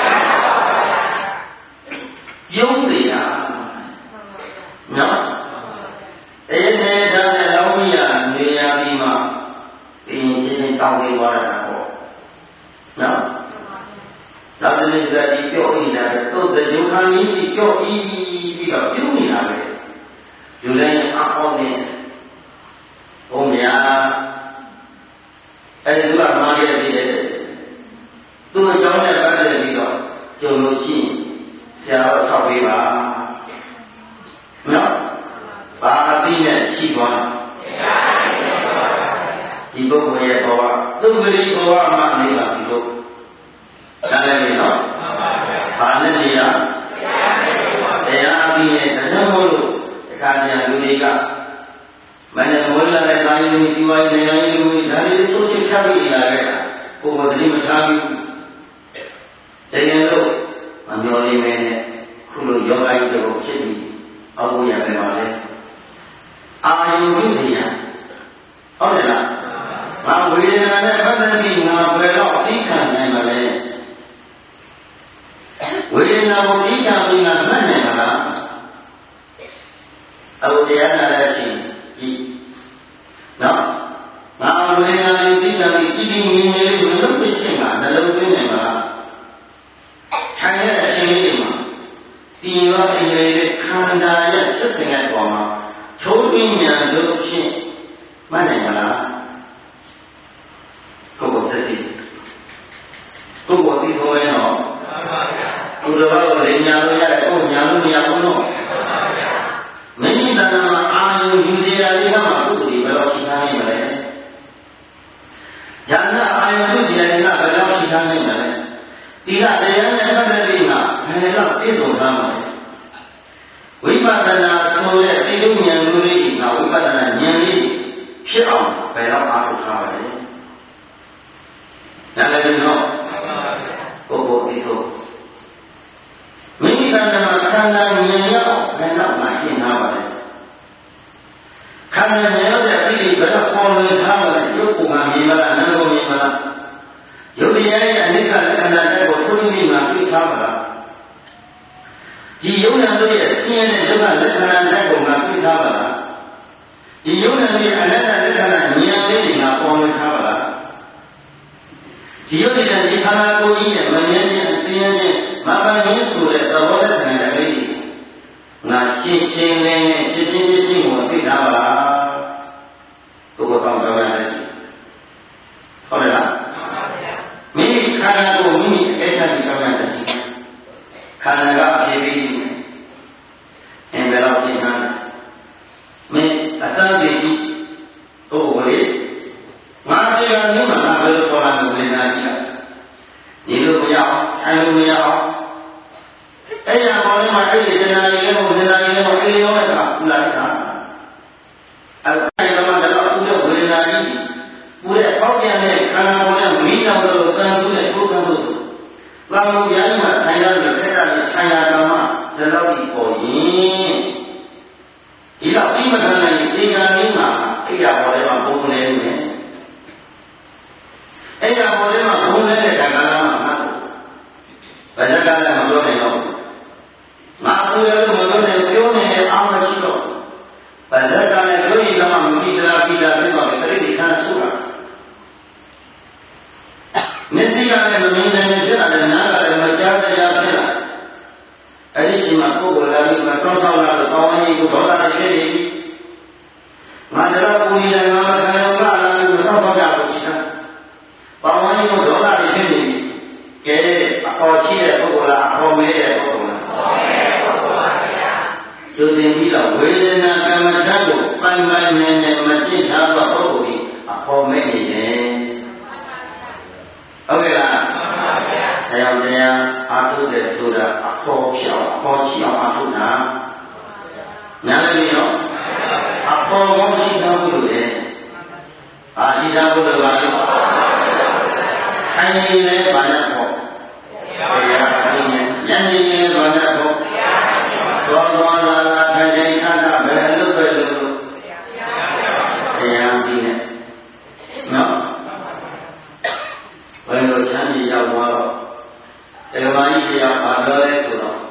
ပြုံးနေရနော်အဲ့ဒီဒါနဲ့လောင်းရနေရပြီးမှဒီချင်းတောင်းပေးသွားတာပေါ့နော်နောက်တစ်နေ့ကျဒီကြော့နေတာပဲသို့တဲ့ယုံခံကြီးကြော့ပြီးပြီးတော့ပြုံးနေတာပဲလူတိုင်းအဟောင်းနေဘုံများအဲ့ဒီကမာရည်သေးတယ်သူ့အကြောင်းနဲ့ပတ်သက်ပြီးတော့ကြုံလို့ရှိရင်ဆရာတော်ဆောက်ပေးပါနော်ဘာအသိနဲ့ရှိသွားဒီပုဂ္ဂိုလ်ရဲ့ဘဝသူ့ကလေးဘဝမှာနေပါဒီလိုဆန်းလည်းနော်ဘာနဲ့နေရတရားအသိနဲ့တရားမို့လို့ခါကြလူတွေကမနဲ့ဝိလာတဲ့တာယုံဒီဝိုင်းနေရည်လူတွေဒါတွေသို့ချင်းဖြတ်ပြီးလာခဲ့တာကိုယ်ကတည်းကမထားဘူးတရားလို့မမျောနေမယ်နဲ့ခုလိုယောဂကြီးတို့ဖြစ်ပြီးအောက်ကိုရပြန်ပါလေအာယုဝိဇ္ဇာဟုတ်တယ်လားငါဝေဒနာနဲ့ပတ်သက်ပြီးငါဘယ်တော့သိခံနိုင်မလဲဝေဒနာကိုသိခံပြီးငါမှတ်နိုင်မလားအခုတရားနာတဲ့ရှင်ဒီနော်ငါဝေဒနာကိုသိခံပြီးတိတိငြိမ်ငြိမ်လေးဘယ်လိုဖြစ်ရှင်မှာနှလုံးသွင်းနိုင်မလားထိုင်တဲ့အရှင်လေးမှာဒီရောအရင်လေးခန္ဓာရဲ့စိတ်ကံပေါ်မှာချိုးပင်းညာလို့ဖြင့်မှတ်နိုင်မလားကိုယ်ကိုသိသိကိုယ်ကိုသိဆုံးရင်တော့မှန်ပါဗျာသူတော်ဘာကိုလည်းညာလို့ရတယ်ကိုယ်ညာလို့မရဘူးနော်မှန်ပါဗျာမိမိတဏ္ဍာမှာအာယုယူစေရလေးကမှပုဂ္ဂိုလ်ဘယ်တော့ရှိထားနိုင်မလဲဉာဏ်အာယုယူစေရလေးကဘယ်တော့ရှိထားနိုင်မလဲဒီကတရားနဲ့ပတ်သက်ပြီးကဘယ်တော့ပြည့်စုံထားမှာလဲဝိပဿနာဆိုတဲ့ဒီလိုဉာဏ်လိုလေးကဝိပဿနာဉာဏ်လေးဖြစ်အောင်ဘယ်တော့အားထုတ်ထားပါလဲနားလည်ပြီနော်ပုဂ္ဂိုလ်ဒီဆိုမိမိတဏ္ဍာမှာခန္ဓာဉာဏ်ရောက်ဘယ်တော့မှရှင်းထားပါလဲခန္ဓာဉာဏ်ရောက်တဲ့အတိဘယ်တော့ပေါ်လွင်ထားပါလဲရုပ်ကိုမှမြင်မလားနာမ်ကိုမြင်မလားယုတ်တရားရဲ့အနိစ္စလက္ခဏာတွေကိုသုံးမိမှသိထားပါလားဒီယုံနာတို့ရဲ့ဆင်းရဲတဲ့ဒုက္ခလက္ခဏာတွေကိုမှသိထားပါလားဒီယုံနာတို့ရဲ့အနတ္တလက္ခဏာဉာဏ်လေးတွေကပေါ်လွင်ထားပါလားဒီယုတ်တရားဒီခန္ဓာကိုယ်ကြီးရဲ့မမြဲခြင်းဆင်းရဲခြင်းမပန်းခြင်းဆိုတဲ့သဘောလက္ခဏာလေးတွေငါရှင်းရှင်းလင်းလင်းရှင်းရှင်းရှင်းရှင်းကိုသိထားပါလားကိုယ်ကတော့ပြောရတယ်ဟုတ်တယ်လားမိမိခန္ဓာကိုမိမိအအဲ့ဒါကြီးကောင်းရတယ်ခန္ဓာကအဖြစ်ပြီးအင်းဘယ်တော့ရှင်းထားလဲမင်းအစမ်းကြည့်ပုဂ္ဂိုလ်လေးငါတရားမျိုးမှာငါဘယ်လိုပေါ်လာလို့လဲနာကြည့်လိုက်ဒီလိုမရအောင်အဲ့လိုမရအောင်အဲ့ရပေါ်မှာအဲ့ဒီတရားလေးကိုတရားလေးကိုအဲ့ဒီရောလောက်ဒီပေါ်ရင်ဒီတော့ပြီးမခံနိုင်ရင်ဒီကနေ့မှာအဲ့ရပေါ်ထဲမှာဘုံလဲနေအဲ့ရပေါ်ထဲမှာဘုံလဲတဲ့ကာလမှာငါဘယ်ကလည်းမပြောနိုင်တော့ငါပြောရလို့မပြောနိုင်ပြောနေအောင်မရှိတော့ဘယ်ကလည်းပြောရင်ကမှမပြီးတာပြီးတာဖြစ်တော့ပြိဋိခါဆိုတာမျက်စိကလည်းမမြင်နိုင်ဖြစ်လာတယ်နားကလည်းမကြားတရားဖြစ်လာအဲ့ဒီချိန်မှာပုဂ္ဂိုလ်လာပြီးမတောင်းတောင်းလာတော့တောင်းရင်ကိုဒေါသတွေဖြစ်နေပြီငါတို့ပူနေတယ်ငါခံရပါလားလို့မတောင်းတောင်းကြဘူးရှိတာပေါင်းရင်ကိုဒေါသတွေဖြစ်နေပြီကဲအပေါ်ရှိတဲ့ပုဂ္ဂိုလ်လားအပေါ်မဲတဲ့ပုဂ္ဂိုလ်လားအပေါ်မဲတဲ့ပုဂ္ဂိုလ်ပါဗျာသူတင်ပြီးတော့ဝေဒနာကမ္မထကိုပိုင်ပိုင်နေနေမကျင့်ထားသောပုဂ္ဂိုလ်ဒီအပေါ်မဲနေတယ်ဟုတ်ကဲ့လားမှန်ပါဗျာတရားတရားအားထုတ်တယ်ဆိုတာအပေါ်ပြောင်းအပေါ်ရှိအောင်အားထုတ်တာနားလည်ရောအပေါ်ကောင်းရှိသောပုဂ္ဂိုလ်လေအာရှိသောပုဂ္ဂိုလ်ပါလို့ခိုင်းနေလဲဘာလဲပေါ့တရားသိနေဉာဏ်နေလဲဘာလဲပေါ့တော်တော်လာလာထိုင်ထိုင်ခါခါပဲလို့ပဲလို့တရားသိနေနော်ဘယ်လိုချမ်းမြေရောက်သွားတော့တရားမကြီးတရားပါတော့လဲဆိုတော့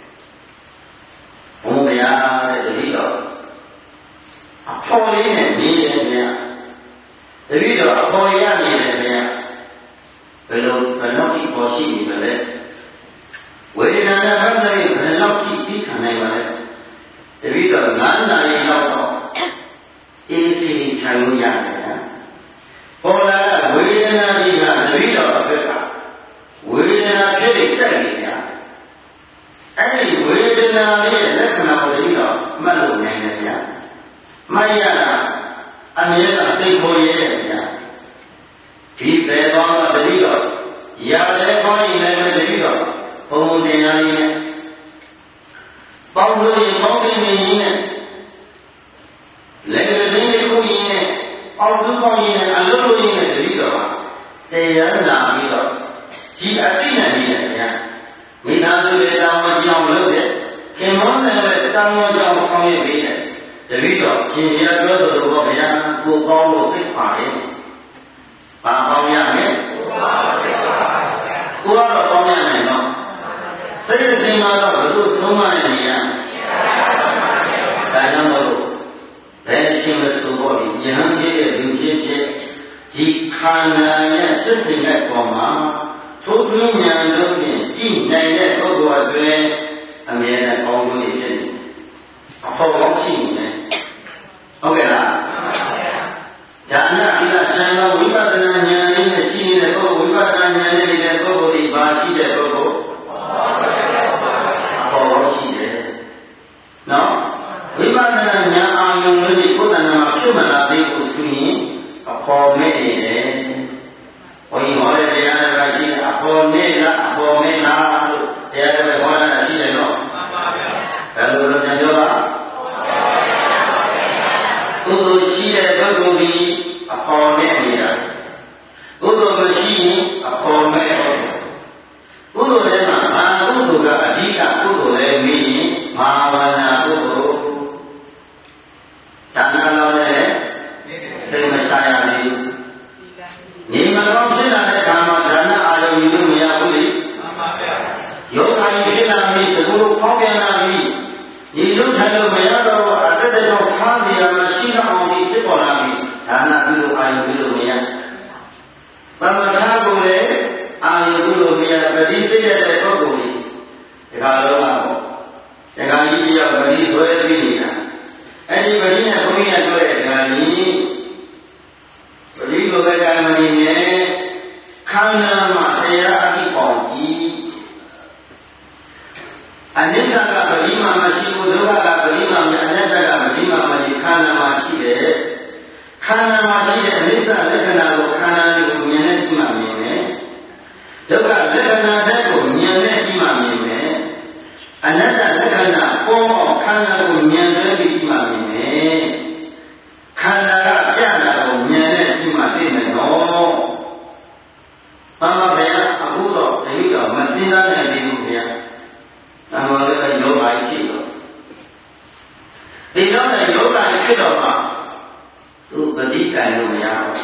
ဘုရားတဲ့တတိတော်အဖော်လေးနဲ့နေတယ်ဗျာတတိတော်အဖော်ရနေတယ်ဗျာဘယ်လိုဘယ်လောက်ဒီပေါ်ရှိနေလဲဝေဒနာနဲ့ပတ်သက်ပြီးဘယ်လောက်ကြည့်ပြီးခံနိုင်ပါလဲတတိတော်ငါးနာရီလောက်တော့အေးစီထိုင်လို့ရတယ်ဗျာပေါ်လာတဲ့ဝေဒနာကြီးကတတိတော်အဖက်ကဝေဒနာဖြစ်နေတက်နေကြအဲ့ဒီဝေဒနာလေးရဲ့လက္ခဏာကိုတတိတော်မှတ်လို့နိုင်တယ်ဗျာမှတ်ရတာအမြဲတမ်းသိဖို့ရဲတယ်ဗျာဒီပဲတော့တတိတော်ရတယ်ခေါင်းရင်လည်းတတိတော်ဘုံတရားလေးနဲ့ပေါင်းလို့ရင်ပေါင်းသိနေရင်လည်းလည်းသိနေကိုရင်နဲ့ပေါင်းလို့ပေါင်းရင်အလုပ်လို့ရင်တတိတော်ပါတရားနာပြီးတော့ဒီအသိဉာဏ်ကြီးနဲ့ဗျာမိသားစုတွေတောင်းမကြောင်လို့တဲ့ခင်မောင်းနဲ့လည်းတောင်းမကြောင်ဆောင်ရပြီးတဲ့တတိတော်ရှင်ရပြောသလိုပေါ့ဗျာကိုကောင်းလို့သိပါတယ်ဘာကောင်းရမလဲကိုကောင်းသိပါဗျာကိုကတော့ကောင်းရနိုင်တော့စိတ်အစဉ်မှာတော့ဘယ်လိုသုံးမနေရဒါကြောင့်မို့ဘယ်ရှင်မဆိုတော့ယဟန်ကြီးရဲ့လူချင်းချင်းဒီခန္ဓာရဲ့စိတ်စဉ်တဲ့ပေါ်မှာထိုတွင်းဉာဏ်တို့ဖြင့်ကြည့်နိုင်တဲ့ပုဂ္ဂိုလ်အတွင်းအမြဲတမ်းကောင်းလို့ဖြစ်နေအဖို့ကောင်းရှိနေတယ်ဟုတ်ကဲ့လားဒါနသီလဆံတော်ဝိပဿနာဉာဏ်လေးနဲ့ရှိနေတဲ့ပုဂ္ဂိုလ်ဝိပဿနာဉာဏ်လေးနဲ့ပုဂ္ဂိုလ်ဒီဘာရှိတဲ့ပုဂ္ဂိုလ်အဖို့ကောင်းရှိတယ်နော်ဝိပဿနာဉာဏ်အာရုံလေးကိုယ်တဏ္ဍာမှာဖြစ်မလာသေးဘူးဆိုရင်အဖို့မဲ့နေတယ်ဘုန်းကြီးဟောတဲ့တရားတွေကရှိတယ်အဖို့နဲ့လားအဖို့မဲ့လားလို့တရားတွေဟောတာရှိတယ်နော်မှန်ပါဗျာဘယ်လိုလဲပြန်ပြောပါကုသိုလ်ရှိတဲ့ပုဂ္ဂိုလ်ဒီအပေါ်နဲ့နေတာကုသိုလ်မရှိရင်အပေါ်မဲ့ကုသိုလ်ထဲမှာဘာကုသိုလ်ကအဓိကကုသိုလ်လဲမေးရင်မာဝနာကုသိုလ်ဒါနတော်နဲ့စိတ်မချရဘူးနေမကောင်းဖြစ်လာတဲ့အခါမှာဒါနအာရုံယူလို့မရဘူးလေမှန်ပါဗျာယောဂါကြီးဖြစ်လာပြီးဒီလိုဖောက်ပြန်လာပြီးဒီလိုထိုင်လို့မရတော့အတ္တတောဖားနေရမှာရှိတော့အောင်ဒီဖြစ်ပေါ်လာပြီဒါနပြုလို့အာယုပြုလို့မရသမထကိုလည်းအာယုပြုလို့မရပတိစိတ်တဲ့ပုဂ္ဂိုလ်ကြီးဒီခါတော့ပေါ့ဒီခါကြီးတယောက်ပတိဆွဲပြီးနေတာအဲ့ဒီပတိနဲ့ဘုန်းကြီးကပြောတဲ့အခါကြီးပတိလိုပဲကံမနေနဲ့ခန္ဓာမှာတရားအတိပေါင်းကြီးအနိစ္စကပရိမာမရှိဘူးဒုက္ခကပရိမာမအနတ္တကပရိမာမရှိခန္ဓာမှာရှိတယ်ခန္ဓာမှာရှိတဲ့အနိစ္စလက္ခဏာကိုခန္ဓာကိုမြင်နဲ့ရှိမှမြင်မယ်ဒုက္ခလက္ခဏာတဲ့ကိုမြင်နဲ့ရှိမှမြင်မယ်အနတ္တလက္ခဏာပေါ်အောင်ခန္ဓာကိုမြင်နဲ့ပြီးမှမြင်မယ်ခန္ဓာကပြတာကိုမြင်နဲ့ရှိမှသိမယ်နော်မှန်ပါဗျာအခုတော့တတိတော်မသိနိုင်သေးဘူးဗျာအမှန်လည်းယောဂါကန်လို့မရဘူး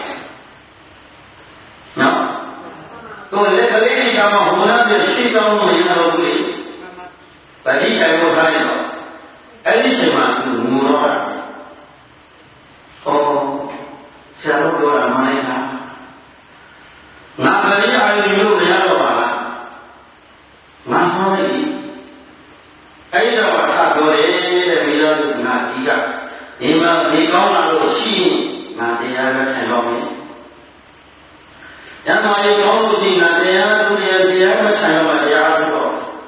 နော်ကိုယ်လည်းကလေးကြီးကမှဟိုလားပြရှိကောင်းလို့မရတော့ဘူးလေဗတိကန်လို့ထားလိုက်တော့အဲ့ဒီချိန်မှာသူငိုတော့တာဟောဆရာတို့ပြောတာမှန်လိုက်တာငါဗတိအာရုံလို့မရတော့ပါလားငါဟောလိုက်ပြီအဲ့တော့ထားပြောတယ်တဲ့မိသားစုငါဒီကဒီမှာဒီကောင်းလာလို့ရှိရင်ငါတရားပဲထိုင်တော့မယ်။ညမှာဒီကောင်းလို့ရှိရင်ငါတရားသူတရားတရားပဲထိုင်တော့တရားဆိုတော့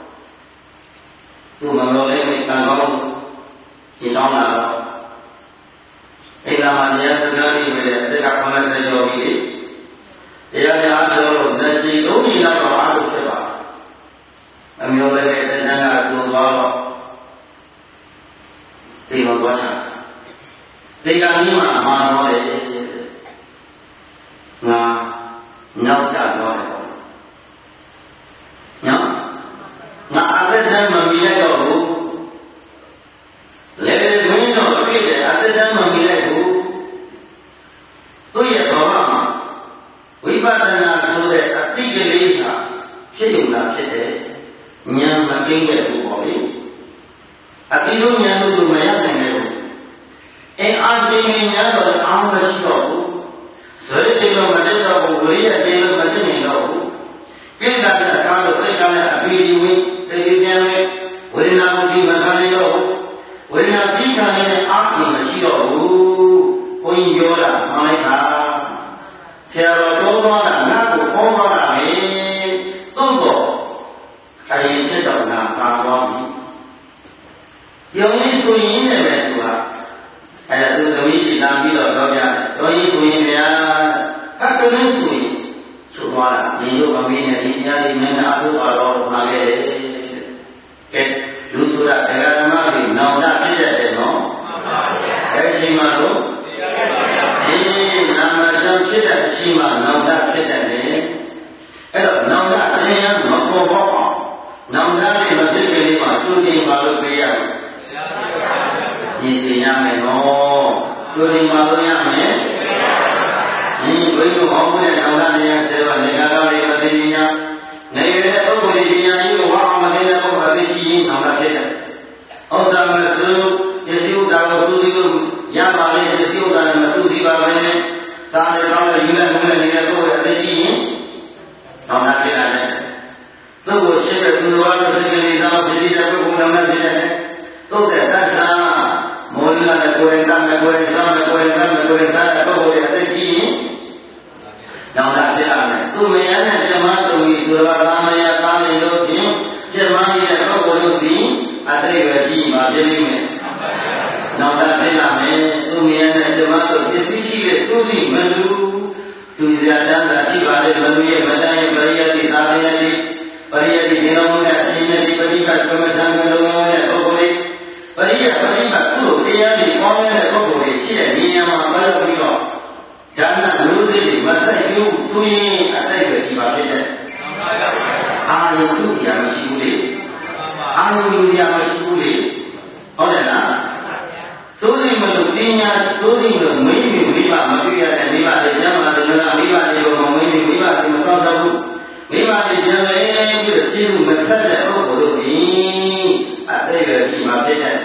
သူ့မတော်လေးနဲ့ကံကောင်းလို့ဒီကောင်းလာတော့ဧကမှာတရားစကားလေးပဲအသက်က၇၀ကျော်ပြီလေတရားများပြောလို့လက်ရှိသုံးမိလောက်တော့အားထုတ်ဖြစ်ပါအမျိုးလည်းပဲတဲ့တန်းကသူ့သွားတော့ဒီလိုသွားချာဒီကနေ့မှမှာတော့လေငါနောက်ကျတော့တယ်နော်ငါအသက်တမ်းမမီလိုက်တော့ဘူးလေမင်းတော့ဖြစ်တယ်အသက်တမ်းမမီလိုက်ဘူးသူ့ရဲ့ဘဝမှာဝိပဿနာဆိုတဲ့အသိကလေးဟာဖြစ်ုံသာဖြစ်တယ်ဉာဏ်မကင်းတဲ့ဘူးပေါ့လေအတိတို့ဉာဏ်တို့မရနိုင်တဲ့ဘူးအဲအားသိဉာဏ်တော့အားမရှိတော့ဘူးဇွဲတိလို့မတတ်တော့ဘူးဝိရိယတိလို့မတတ်နိုင်တော့ဘူးကိလေသာနဲ့အခါလို့စိတ်ကလည်းအပီဒီဝိစိတ်ကြံနဲ့ဝေဒနာကိုဒီမခံနိုင်တော့ဘူးဝေဒနာပြီးခံနေတဲ့အားအင်မရှိတော့ဘူးဘုန်းကြီးပြောတာမှန်လိုက်တာဆရာတော်ပြောသွားတာငါ့ကိုခေါ်သွားတာပဲသို့တော့အရင်ဖြစ်တော့ငါပါသွားပြီပြောင်းရင်ဆိုရင်လည်းပဲဆိုတာအဲ့ဒါသူသမီးကြီးလာပြီးတော့ပြောပြတယ်တော်ကြီးဆိုရင်ဗျာဖတ်ကလေးဆိုရင်ဆိုသွားတာညီတို့မမင်းနဲ့ဒီညာလေးနဲ့အဖို့ပါတော့မှာလေကဲလူဆိုတာတရားဓမ္မတွေနောင်တဖြစ်ရတယ်နော်မှန်ပါဗျာအဲ့ဒီမှာတော့ဒီနာမကြောင့်ဖြစ်တဲ့အရှိမှနောင်တဖြစ်တယ်အဲ့တော့နောင်တတရားမပေါ်ပေါက်အောင်နောင်တလေးမဖြစ်ကလေးမှာသူတင်ပါလို့ပြရမယ်ဒီစီရမယ်နော်သူတင်ပါလို့ရမယ်ဒီဘုရားဟောတဲ့နောင်တတရားဆဲတော့နေကားလေးမသိညာနေရတဲ့ပုဂ္ဂိုလ်ဒီညာကြီးကိုဟောမသိတဲ့ပုဂ္ဂိုလ်အသိကြီးနောင်တဖြစ်တယ်ဩဇာမစုယစီဥဒ္ဒါကိုသူစီလို့ရပါလေယစီဥဒ္ဒါနဲ့မသူစီပါပဲနဲ့သာရကောင်းတဲ့ယူလက်မှုနဲ့နေတဲ့ပုဂ္ဂိုလ်အသိကြီးရင်နောင်တဖြစ်တယ်သူ့ကိုရှင်းတဲ့သူတော်ဘာလို့စိတ်ကလေးသာဖြစ်တဲ့ပုဂ္ဂိုလ်နောင်တဖြစ်တယ်သို့တဲ့သစ္စာမောလနဲ့ကိုယ်ရင်သားနဲ့ကိုယ်ရင်သားနဲ့ကိုယ်ရင်သားနဲ့ကိုယ်ရင်သားတဲ့ပုဂ္ဂိုလ်ရဲ့အသိကြီးရင်နောင်တဖြစ်လာတယ်သူမယနဲ့ဇမတုံကြီးသူတော်ဘာမယသားနေလို့ဖြင့်ဇမကြီးရဲ့ပုဂ္ဂိုလ်တို့သည်အတိတ်ပဲကြီးမှာပြည့်လိမ့်မယ်နောင်တဖြစ်လာမယ်သူမယနဲ့ဇမတုံပစ္စည်းရှိတဲ့သူသည်မလူသူဇာတန်သာရှိပါလေမလူရဲ့မတန်ရဲ့ပရိယတိသာရယတိပရိယတိဒီလုံးနဲ့အရှင်ရဲ့ဒီပရိက္ခကမ္မထံကလုံးရဲ့ပုဂ္ဂိုလ်ပရိယပရိက္ခကုသိုလ်တရားတွေပေါင်းတဲ့ပုဂ္ဂိုလ်တွေရှိတဲ့နေရာမှာဘယ်လိုပြီးတော့ဉာဏ်နဲ့လူစိတ်တွေမဆက်ယူဆိုရင်အတိတ်ပဲဒီပါဖြစ်တဲ့အာယုတုရာမရှိဘူးလေအာယုတုရာမရှိဘူးလေဟုတ်တယ်လားသို့ဒီမလို့ပညာသို့ဒီမလို့မင်းမိမိဘမတွေ့ရတဲ့မိဘတွေညမှာလည်းမိဘတွေကိုမမင်းမိမိဘတွေမဆောင်တော့ဘူးမိဘတွေကျန်လေပြီးတော့သိမှုမဆက်တဲ့ပုဂ္ဂိုလ်တို့ဒီအတိတ်ပဲဒီမှာဖြစ်တဲ့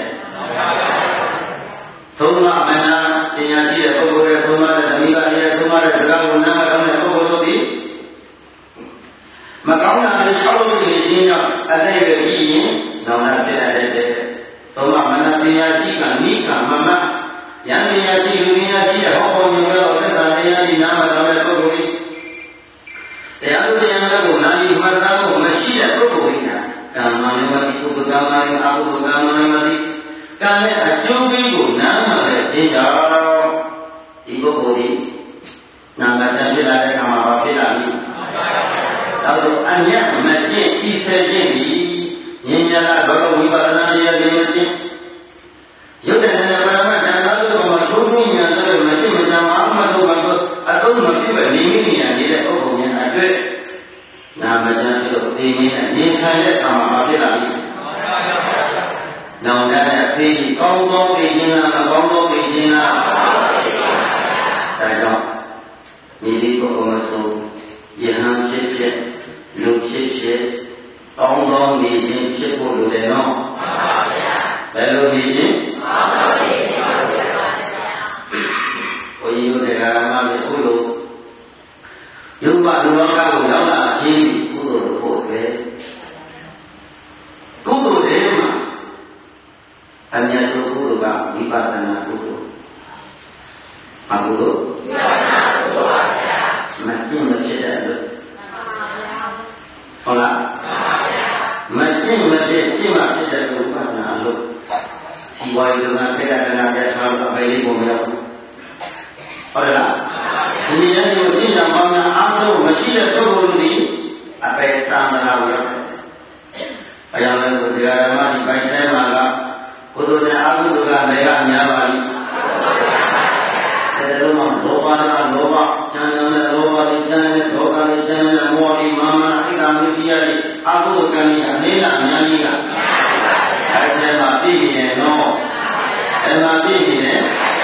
သုံးမမနာပညာရှိတဲ့ပုဂ္ဂိုလ်ရဲ့သုံးမတဲ့မိဘရဲ့သုံးမတဲ့စကားကိုနားမထောင်တဲ့ပုဂ္ဂိုလ်တို့ဒီမကောင်းတာတွေ၆လို့နေခြင်းကြောင့်အတိတ်ပဲပြီးရင်နောင်တဖြစ်တဲ့တဲ့သုံးမမနာပညာရှိကနိကမမယံပညာရှိလူပညာရှိတဲ့ဟောပေါ်မျိုးတော့သက်သာတရားဒီနားမထောင်တဲ့ပုဂ္ဂိုလ်တရားဥပဒေကိုနာယီမှတ်သားဖို့မရှိတဲ့ပုဂ္ဂိုလ်ကြီးကကာမနဝတိပုဂ္ဂကာမနအပုဂ္ဂကာမနဝတိကံနဲ့အကျိုးပေးကိုနားမှတဲ့ခြင်းကြောင့်ဒီပုဂ္ဂိုလ်ကြီးနာမတန်ဖြစ်လာတဲ့အခါမှာဘာဖြစ်လာလဲ။ဒါဆိုအညံ့မကျင့်ဤဆဲခြင်းဒီဉာဏ်ညာကဘဂဝိပဿနာတရားတွေမကျင့်ရုပ်တဏ္ဍာပရမတ္တနာတို့မှာထိုးထွင်းဉာဏ်ဆိုမရှိမကြမှာအမှန်တော့အတုံးမဖြစ်ပဲနေမိနေနေတဲ့ပုဂ္ဂိုလ်များအတွက်နာမကျန်လို့သိမင်းနဲ့နေထိုင်တဲ့အခါမှာဘာဖြစ်လာလဲ။နောင်တတဲ့သိကောင်းသောသိခြင်းလားမကောင်းသောသိခြင်းလား။တဒါကြောင့်မိဒီပုဂ္ဂိုလ်မဆိုယဟန်ဖြစ်ဖြစ်လူဖြစ်ဖြစ်ကောင်းသောနေခြင်းဖြစ်ဖို့လိုတယ်နော်မှန်ပါဗျာဘယ်လိုနေခြင်းကောင်းသောနေခြင်းပါဗျာဘုရားတို့တရားဓမ္မတွေအခုလိုယုံပါလူလောကကိုရောက်လာခြင်းကုသိုလ်ဖို့ပဲကုသိုလ်တွေမှာအမြတ်ဆုံးကုသိုလ်ကဝိပဿနာကုသိုလ်ဘာကုသိုလ်ဝိပဿနာကုသိုလ်ပါဗျာမကျင့်မဖြစ်တဲ့လို့ဟုတ်လားမကျင့်မဖြစ်ရှင်းမှဖြစ်တဲ့ဥပဒနာလို့ဒီဝါယုကခေတ္တကနာပြထားတော့အပေလေးပုံမရောက်ဘူးဟုတ်လားဒီရဲ့ကိုရှင်းကြပါများအားလုံးမရှိတဲ့ပုဂ္ဂိုလ်တွေအပေသံဃာကိုရောက်တယ်အရာလည်းကိုတရားဓမ္မဒီပိုင်ဆိုင်မှာကကုသိုလ်နဲ့အကုသိုလ်ကလည်းကများပါလိမ့်ဒါလုံးမှာလောဘကလောဘဉာဏ်နဲ့လောဘနဲ့ဉာဏ်နဲ့ဒေါသနဲ့ဉာဏ်နဲ့မောဟိမာမအိကာမိတိယတွေအကုသိုလ်ကံကြီးအနေနဲ့အများကြီးကအဲဒီမှာပြည့်နေတယ်နော်အဲဒီမှာပြည့်နေတယ်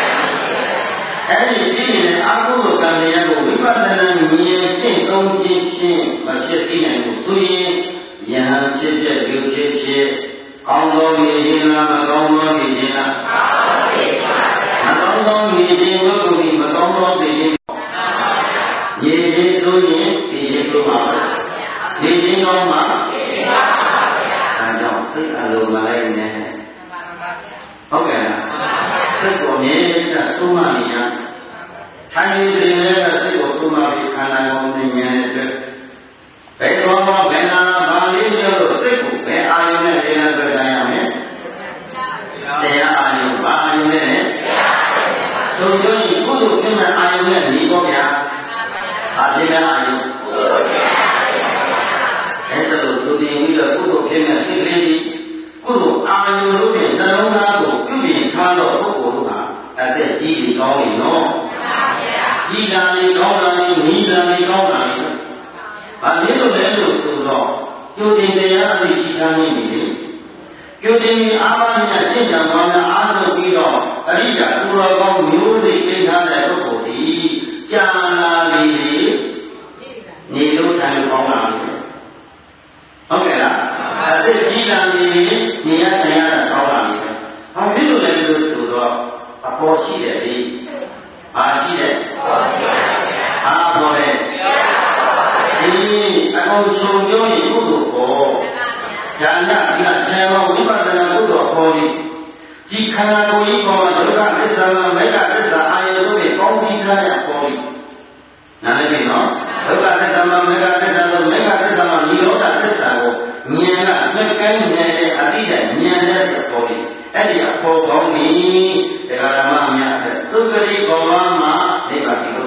အဲဒီပြည့်နေတဲ့အကုသိုလ်ကံတွေကိုဝိပဿနာဉာဏ်ဖြင့်သုံးခြင်းဖြင့်မဖြစ်သိနိုင်ဘူးဆိုရင်ယဟန်ဖြစ်ဖြစ်လူဖြစ်ဖြစ်ကောင်းသောနေခြင်းလားမကောင်းသောနေခြင်းလားမကောင်းသောနေခြင်းတို့ကိုမကောင်းသောနေခြင်းရေခြင်းဆိုရင်ဒီရေဆိုပါပဲနေခြင်းကောင်းမှာအဲကြောင့်စိတ်အလိုမလိုက်နဲ့ဟုတ်ကဲ့လားစိတ်ကိုအမြဲတမ်းသုံးမနေရထိုင်နေတယ်လည်းစိတ်ကိုသုံးမပြီးခန္ဓာကိုယ်နဲ့ဉာဏ်နဲ့တွေ့ဘယ်တော့မှဘယ်နာဘာလေးပြောလို့စိတ်ကိုဘယ်အာရုံနဲ့တရားတွေ့တိုင်းရမယ်တရားအာရုံဘာအာရုံနဲ့ဆိုကြရင်ကုသိုလ်ဖြစ်မဲ့အာရုံနဲ့နေပေါ့ဗျာ။အပြည့်အာရုံကုသိုလ်ဖြစ်မဲ့အာရုံအဲ့ဒါလို့သူတင်ပြီးတော့ကုသိုလ်ဖြစ်မဲ့စိတ်ကလေးကြီးကုသိုလ်အာရုံလို့ဖြင့်သလုံးသားကိုပြုပြင်ထားတော့ပုဂ္ဂိုလ်တို့ဟာအသက်ကြီးပြီးကောင်းနေနော်။ကြီးလာနေကောင်းလာနေနီးလာနေကောင်းလာနေ။ဘာဖြစ်လို့လဲလို့ဆိုတော့ကျိုးတင်တရားအသိရှိထားနေပြီလေ။ကျိုးတင်အာမဉာဏ်ကျင့်ကြံပါများအားထုတ်ပြီးတော့အရိယာသူတော်ကောင်းမျိုးစိတ်သိထားတဲ့ပုဂ္ဂိုလ်ဒီကြာလာလေနေလို့ထိုင်ကောင်းလာလေဟုတ်ကဲ့လားအသက်ကြီးလာနေနေရတရားတာကောင်းလာလေဘာဖြစ်လို့လဲလို့ဆိုတော့အပေါ်ရှိတယ်လေဘာရှိတယ်ပေါ်ရှိတယ်အားပေါ်တယ်ဒီအကုန်ချုပ်ပြောရင်ကုသိုလ်ပေါ်ဉာဏ်ကဒီကဆံတော်ဝိပဿနာကုသိုလ်ပေါ်ပြီးဒီခန္ဓာကိုယ်ကြီးပေါ်မှာဒုက္ခသစ္စာမှာမေဃသစ္စာအာယုတို့နဲ့ပေါင်းပြီးထားရပေါ်ပြီးနားလည်ပြီနော်ဒုက္ခသစ္စာမှာမေဃသစ္စာတို့မေဃသစ္စာမှာနိရောဓသစ္စာကိုဉာဏ်ကမှတ်ကိုင်းနေတဲ့အတိတ်ဉာဏ်နဲ့ပေါ်ပြီးအဲ့ဒီအပေါ်ကောင်းပြီးတရားဓမ္မများတဲ့သုခတိဘောမှာနိဗ္ဗာန်ကို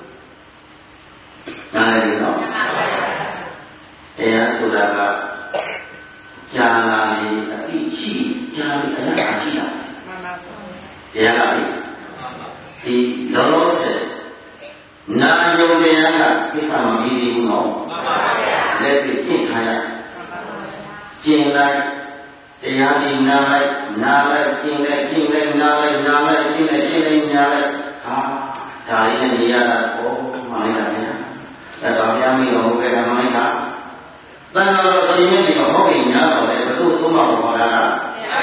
နားလည်ပြီနော်တရားဆိုတာကကြာလာနေအတိရှိကြာပြီးအနာရှိတာမှန်ပါဘူးတရားကလေဒီလောလောဆယ်နာယုံတရားကကိစ္စမပြီးသေးဘူးနော်မှန်ပါဗျာလက်ပြကျင့်ထားရကျင့်လိုက်တရားဒီနာလိုက်နာလိုက်ကျင့်လိုက်ကျင့်လိုက်နာလိုက်နာလိုက်ကျင့်လိုက်ကျင့်လိုက်နာလိုက်ဟာဒါရင်းနဲ့နေရတာပေါ့မှန်လိုက်တာဗျာအဲ့တော့ဗျာမိတော်ဘုရားမှန်လိုက်တာတန်တော်တော်ရှင်ရဲ့ဒီတော့ဟုတ်ရင်ညာတော့လေဘုသူ့သုံးပါပေါ်လာတာ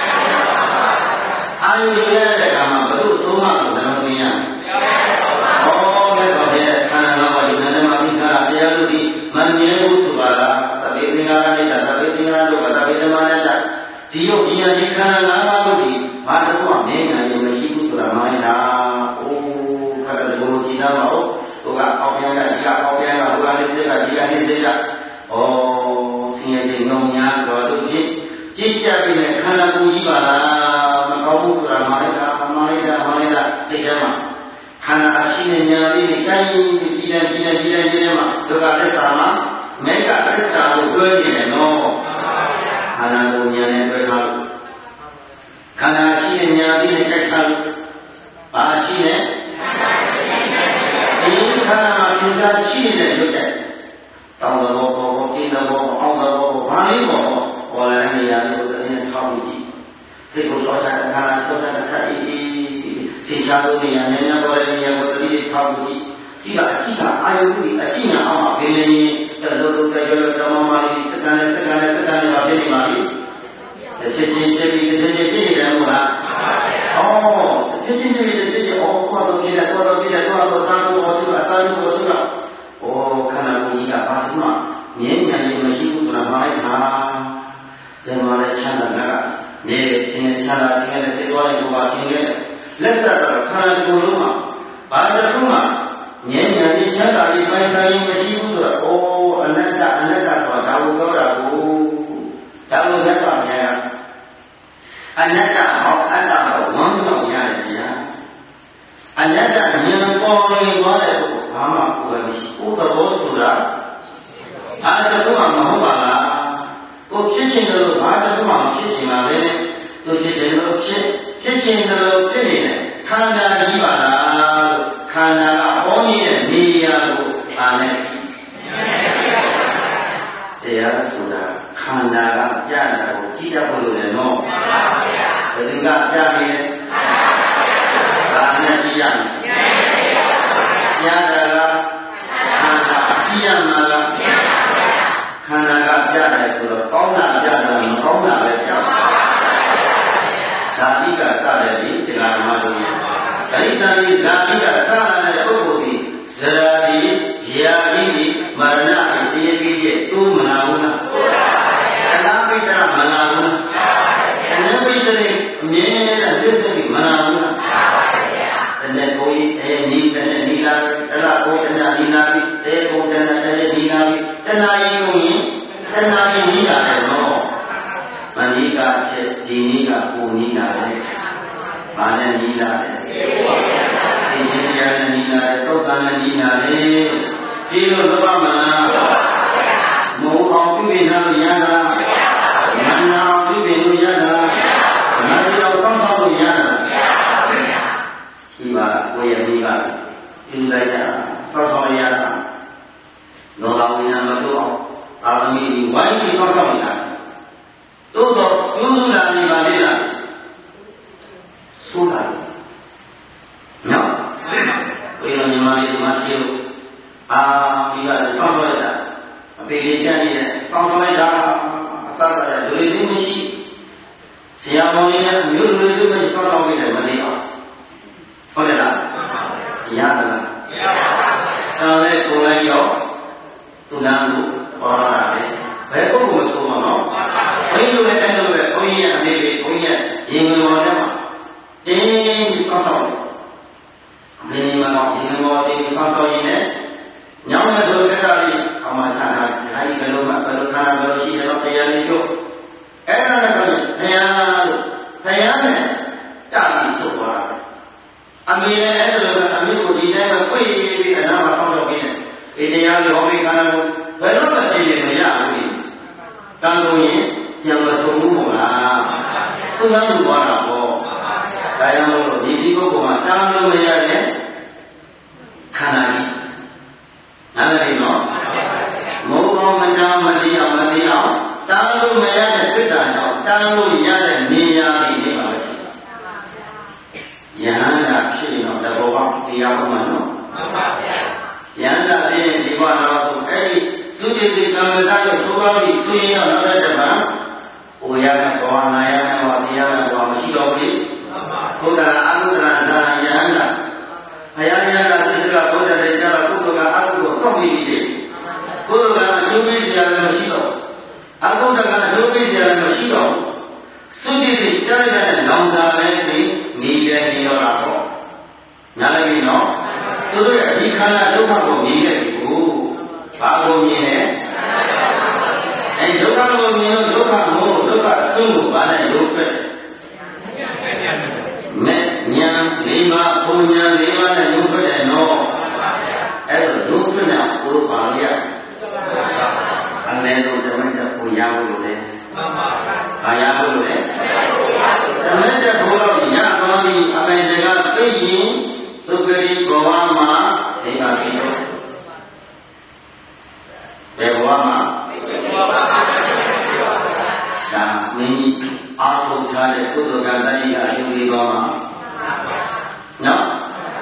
အာယုရတဲ့ကမှာဘုသူ့သုံးပါကိုလည်းမသိရဘူးဟောတဲ့တော့ရဲ့ခန္ဓာတော်ကဒီနန္ဒမပိသရာတရားလို့ဒီမမြဲဘူးဆိုတာကသဗ္ဗေသင်္ခါရနဲ့သဗ္ဗေသင်္ခါရတို့ကသဗ္ဗေဓမ္မနဲ့ဒီယုတ်ဒီယဒီခန္ဓာ၅ပါးတို့ဒီဘာတော့မှမြဲနိုင်ရုံမရှိဘူးဆိုတာမှန်လားအိုးခါတဲ့ဘုလိုကြည်သားမဟုတ်ဟိုကအောက်ပြန်ကဒီကအောက်ပြန်ကဟိုကလေးစိတ်ကဒီကလေးစိတ်ကဩဆင်းရဲတဲ့ငုံများတော်တို့ဖြင့်ကြည်ကြပြီးတဲ့ခန္ဓာကိုယ်ကြီးပါလားမကောင်းဘူးဆိုတာမှန်လားမှန်လားမှန်လားစိတ်ထဲမှာခန္ဓာရှိတဲ့ညာလေးကိုတိုင်းပြီးကြည်တယ်ကြည်တယ်ကြည်တယ်ကြည်တယ်မှာဒုက္ခသစ္စာမှာမေဃသစ္စာကိုတွဲနေတယ်နော်ခန္ဓာကိုယ်ညာနဲ့တွဲထားလို့ခန္ဓာရှိတဲ့ညာလေးနဲ့တိုက်ထားလို့ပါရှိတဲ့ဒီခန္ဓာမှာသင်္ခါရရှိနေတဲ့ရုပ်ချက်တောင်းတော်ဘောဘောတင်းတော်ဘောအောင်းတော်ဘောဘာလေးဘောပေါ်လာတဲ့နေရာကိုလည်းထောက်ပြီးစိတ်ကိုစောချတဲ့ခန္ဓာစောချတဲ့ခက်အေးအေးသိချလို့နေရာများများပေါ်တဲ့နေရာကိုတတိယထောက်ပြီးဒီကအကြည့်ကအယုတ်ကြီးအကြည့်ညာအောင်ဘယ်နေတလို့လို့ကြရတော့မမလေးစကန်နဲ့စကန်နဲ့စကန်နဲ့ပါဖြစ်နေပါလိတစ်ချက်ချင်းချက်ပြီးတစ်ချက်ချင်းပြည့်တယ်မို့လားဩတစ်ချက်ချင်းပြည့်တယ်တစ်ချက်ဩခေါ်တော့ပြည့်တယ်ခေါ်တော့ပြည့်တယ်ခေါ်တော့သာလို့ဟောသူအသာလို့ဟောသူကဩခန္ဓာကိုယ်ကြီးကဘာလို့မှမြဲမြံနေမရှိဘူးဆိုတာမှာလိုက်တာဒီမှာလည်းချမ်းသာတာကနေသင်ချမ်းသာခြင်းနဲ့စိတ်တော်ရဲ့ဘုရားခြင်းနဲ့လက်သက်တော့ခန္ဓာကိုယ်လုံးမှာဘာတစ်ခုမှမြဲမြံနေချမ်းသာရေးပိုင်ဆိုင်ရေးမရှိဘူးဆိုတော့ဩအနတ္တအနတ္တဆိုတာဒါကိုပြောတာကိုဒါကိုသက်သာမြဲတာအနတ္တဟောအတ္တဟောဝမ်းမြောက်ရတယ်ဗျာအနတ္တဉာဏ်ပေါ်နေသွားတဲ့ပုဂ္ဂိုလ်ဘာမှကိုယ်မရှိဘူးသဘောဆိုတာအားတစ်ခုမှမဟုတ်ပါလားကိုဖြစ်ခြင်းလို့ဘာတစ်ခုမှမဖြစ်ခြင်းပါလေသူဖြစ်ခြင်းလို့ဖြစ်ဖြစ်ခြင်းလို့ဖြစ်နေတယ်ခန္ဓာကြီးပါလားလို့ခန္ဓာကဟောနေတဲ့နေရာကိုအားနဲ့တရားဆိုတာခန္ဓာကကြားတာကိုကြည့်တတ်ဖို့လိုတယ်နော်မှန်ပါဗျာဘယ်သူကကြားနေလဲဒါနဲ့ကြည့်ရမယ်ကြားတာကခန္ဓာကြည့်ရမှာလားခန္ဓာကကြားတယ်ဆိုတော့ကောင်းတာကြားတာမကောင်းတာပဲကြားပါဓာတိကစတယ်ဒီတရားဓမ္မတို့ဓိဋ္ဌိဓာတိကစတဲ့ပုဂ္ဂိုလ်ဒီဇရာတိယာတိမရဏတိတေပိရဲ့သူမနာဘူးလားအလားပိတ္တမနာဘူးအနပိတ္တိအမြဲတမ်းသစ္စာမနာဘူးလားတနေ့ကိုယ်အဲနီးတနေ့နီးလာတလားကိုယ်တနေ့နီးလာပြီတဲကိုယ်တနေ့တနေ့နီးလာပြီတနာရီကိုရင်တနာရီနီးလာတယ်နော်မနီးကဖြစ်ဒီနီးကကိုနီးလာတယ်ဘာနဲ့နီးလာတယ်ဒီနီးရနဲ့နီးလာတယ်သုတ်တန်နဲ့နီးလာတယ်ဒီလိုသဘောမလားမဟုတ်အောင်ပြုပြင်လို့ရတာမနာအောင်ပြုပြင်လို့ရတာမပြောင်းကောင်းလို့ရတာဒီပါကိုယ်ရဲ့မိဘပြုလိုက်တာဆောက်ဆောင်ရတာလောကဝိညာဉ်မလို့အောင်အာသမီဒီဝိုင်းပြီးဆောက်ဆောင်နေတာသို့တော့ပြုစုလာနေပါလေလားဆိုတာနော်ဘယ်လိုညီမလေးဒီမှာရှိလို့အာဒီကလည်းဆောက်ဆောင်ရတာအပေလေးကျန်နေတယ်ဆောက်ဆောင်လိုက်တာအသက်ကလည်းလူတွေသိမရှိဆရာမောင်ကြီးနဲ့မျိုးလူတွေသိမရှိဆောက်ဆောင်ပြီးတယ်မသိအောင်ဟုတ်တယ်လားရပါလားမရပါဘူးဒါလည်းကိုယ်လည်းရောသူနာလို့ပေါ်လာတယ်ဘယ်ပုဂ္ဂိုလ်ဆိုမှာနော်ဘုန်းကြီးတို့လည်းအဲ့လိုပဲဘုန်းကြီးရဲ့အမေလေးဘုန်းကြီးရဲ့ရင်ဝင်ပေါ်ထဲမှာတင်းပြီးဆောက်ဆောင်တယ်အမေကြီးကတော့ရင်ဝင်ပေါ်တင်းပြီးဆောက်ဆောင်ရင်းနဲ့ညောင်းတဲ့လူတွေကလည်းအမှန်တရားအဲဒီဘယ်လိုမှဘယ်လိုခန္ဓာဘယ်လိုရှိတယ်တော့တရားလေးတို့အဲ့ဒါလည်းဆိုရင်ဘုရားလို့ဘုရားနဲ့တာပြီးထုတ်သွားတာအမေလည်းအဲ့လိုပဲအမေကိုဒီတိုင်းပဲပြေးပြီးအနာမှာဆောက်တော့ပြီးတယ်ဒီတရားလေးဟောပြီးခန္ဓာကိုဘယ်တော့မှသိနေမရဘူးတန်လို့ရင်ပြန်မဆုံးဘူးမို့လားသူ့နောက်လူသွားတာပေါ့ဒါကြောင့်မို့လို့ဒီဒီပုဂ္ဂိုလ်မှာတန်လို့မရတဲ့ခန္ဓာကြီးနားလည်နော်မုံအောင်မနာမတိအောင်မတိအောင်တန်လို့မရတဲ့ပြစ်တာကြောင့်တန်လို့ရတဲ့နေရာကြီးနေပါလိမ့်ယဟန္တာဖြစ်ရင်တော့တဘောပေါင်းတရားပေါ်မှာနော်မှန်ပါဗျာယဟန္တာဖြစ်ရင်ဒီဘဝတော့ဆိုအဲ့ဒီသူတည်တည်ကံမသားလို့သိုးပါပြီးသူရင်တော့နောက်တဲ့မှာဟိုရတဲ့ဘောနာရတဲ့ဘောတရားတဲ့ဘောမရှိတော့ဘူးမှန်ပါဘုရားအလုဒ္ဒရာသာယဟန္တာဘုရားယဟန္တာသစ္စာဘုရားတဲ့ကြားတော့ကုသိုလ်ကအကုသိုလ်တော့ပြီးပြီကုသိုလ်ကအကျိုးပေးစရာလည်းမရှိတော့အကုသိုလ်ကအကျိုးပေးစရာလည်းမရှိတော့သူတည်တည်ကြားတဲ့လောင်စာလည်းဒီမိတယ်နေတော့တာပေါ့နားလည်ပြီနော်သူတို့ရဲ့ဒီခန္ဓာဒုက္ခကိုမြင်ခဲ့ပြီကိုဘာကိုမြင်လဲအဲဒုက္ခကိုမြင်လို့ဒုက္ခမို့ဒုက္ခအဆုံးကိုဘာနဲ့ရုပ်ပဲမဲ့ညာလေးပါးဘုံညာလေးပါးနဲ့ရုပ်ပဲနော်အဲ့တော့ရုပ်ပဲနဲ့ကိုယ်ပါရအနည်းဆုံးဓမ္မတက်ကိုရဖို့လို့လေမှန်ပါဗျာဘာရဖို့လို့လဲဓမ္မတက်ဘုရားရသွားပြီးအပိုင်တကသိရင်သုခရီဘဝမှာသိပါပြီလို့ဘယ်ဘဝမှာဒါမင်းကြီးအာရုံထားတဲ့ကုသိုလ်ကံတည်းကအကျိုးလေးပါမှာနော်တ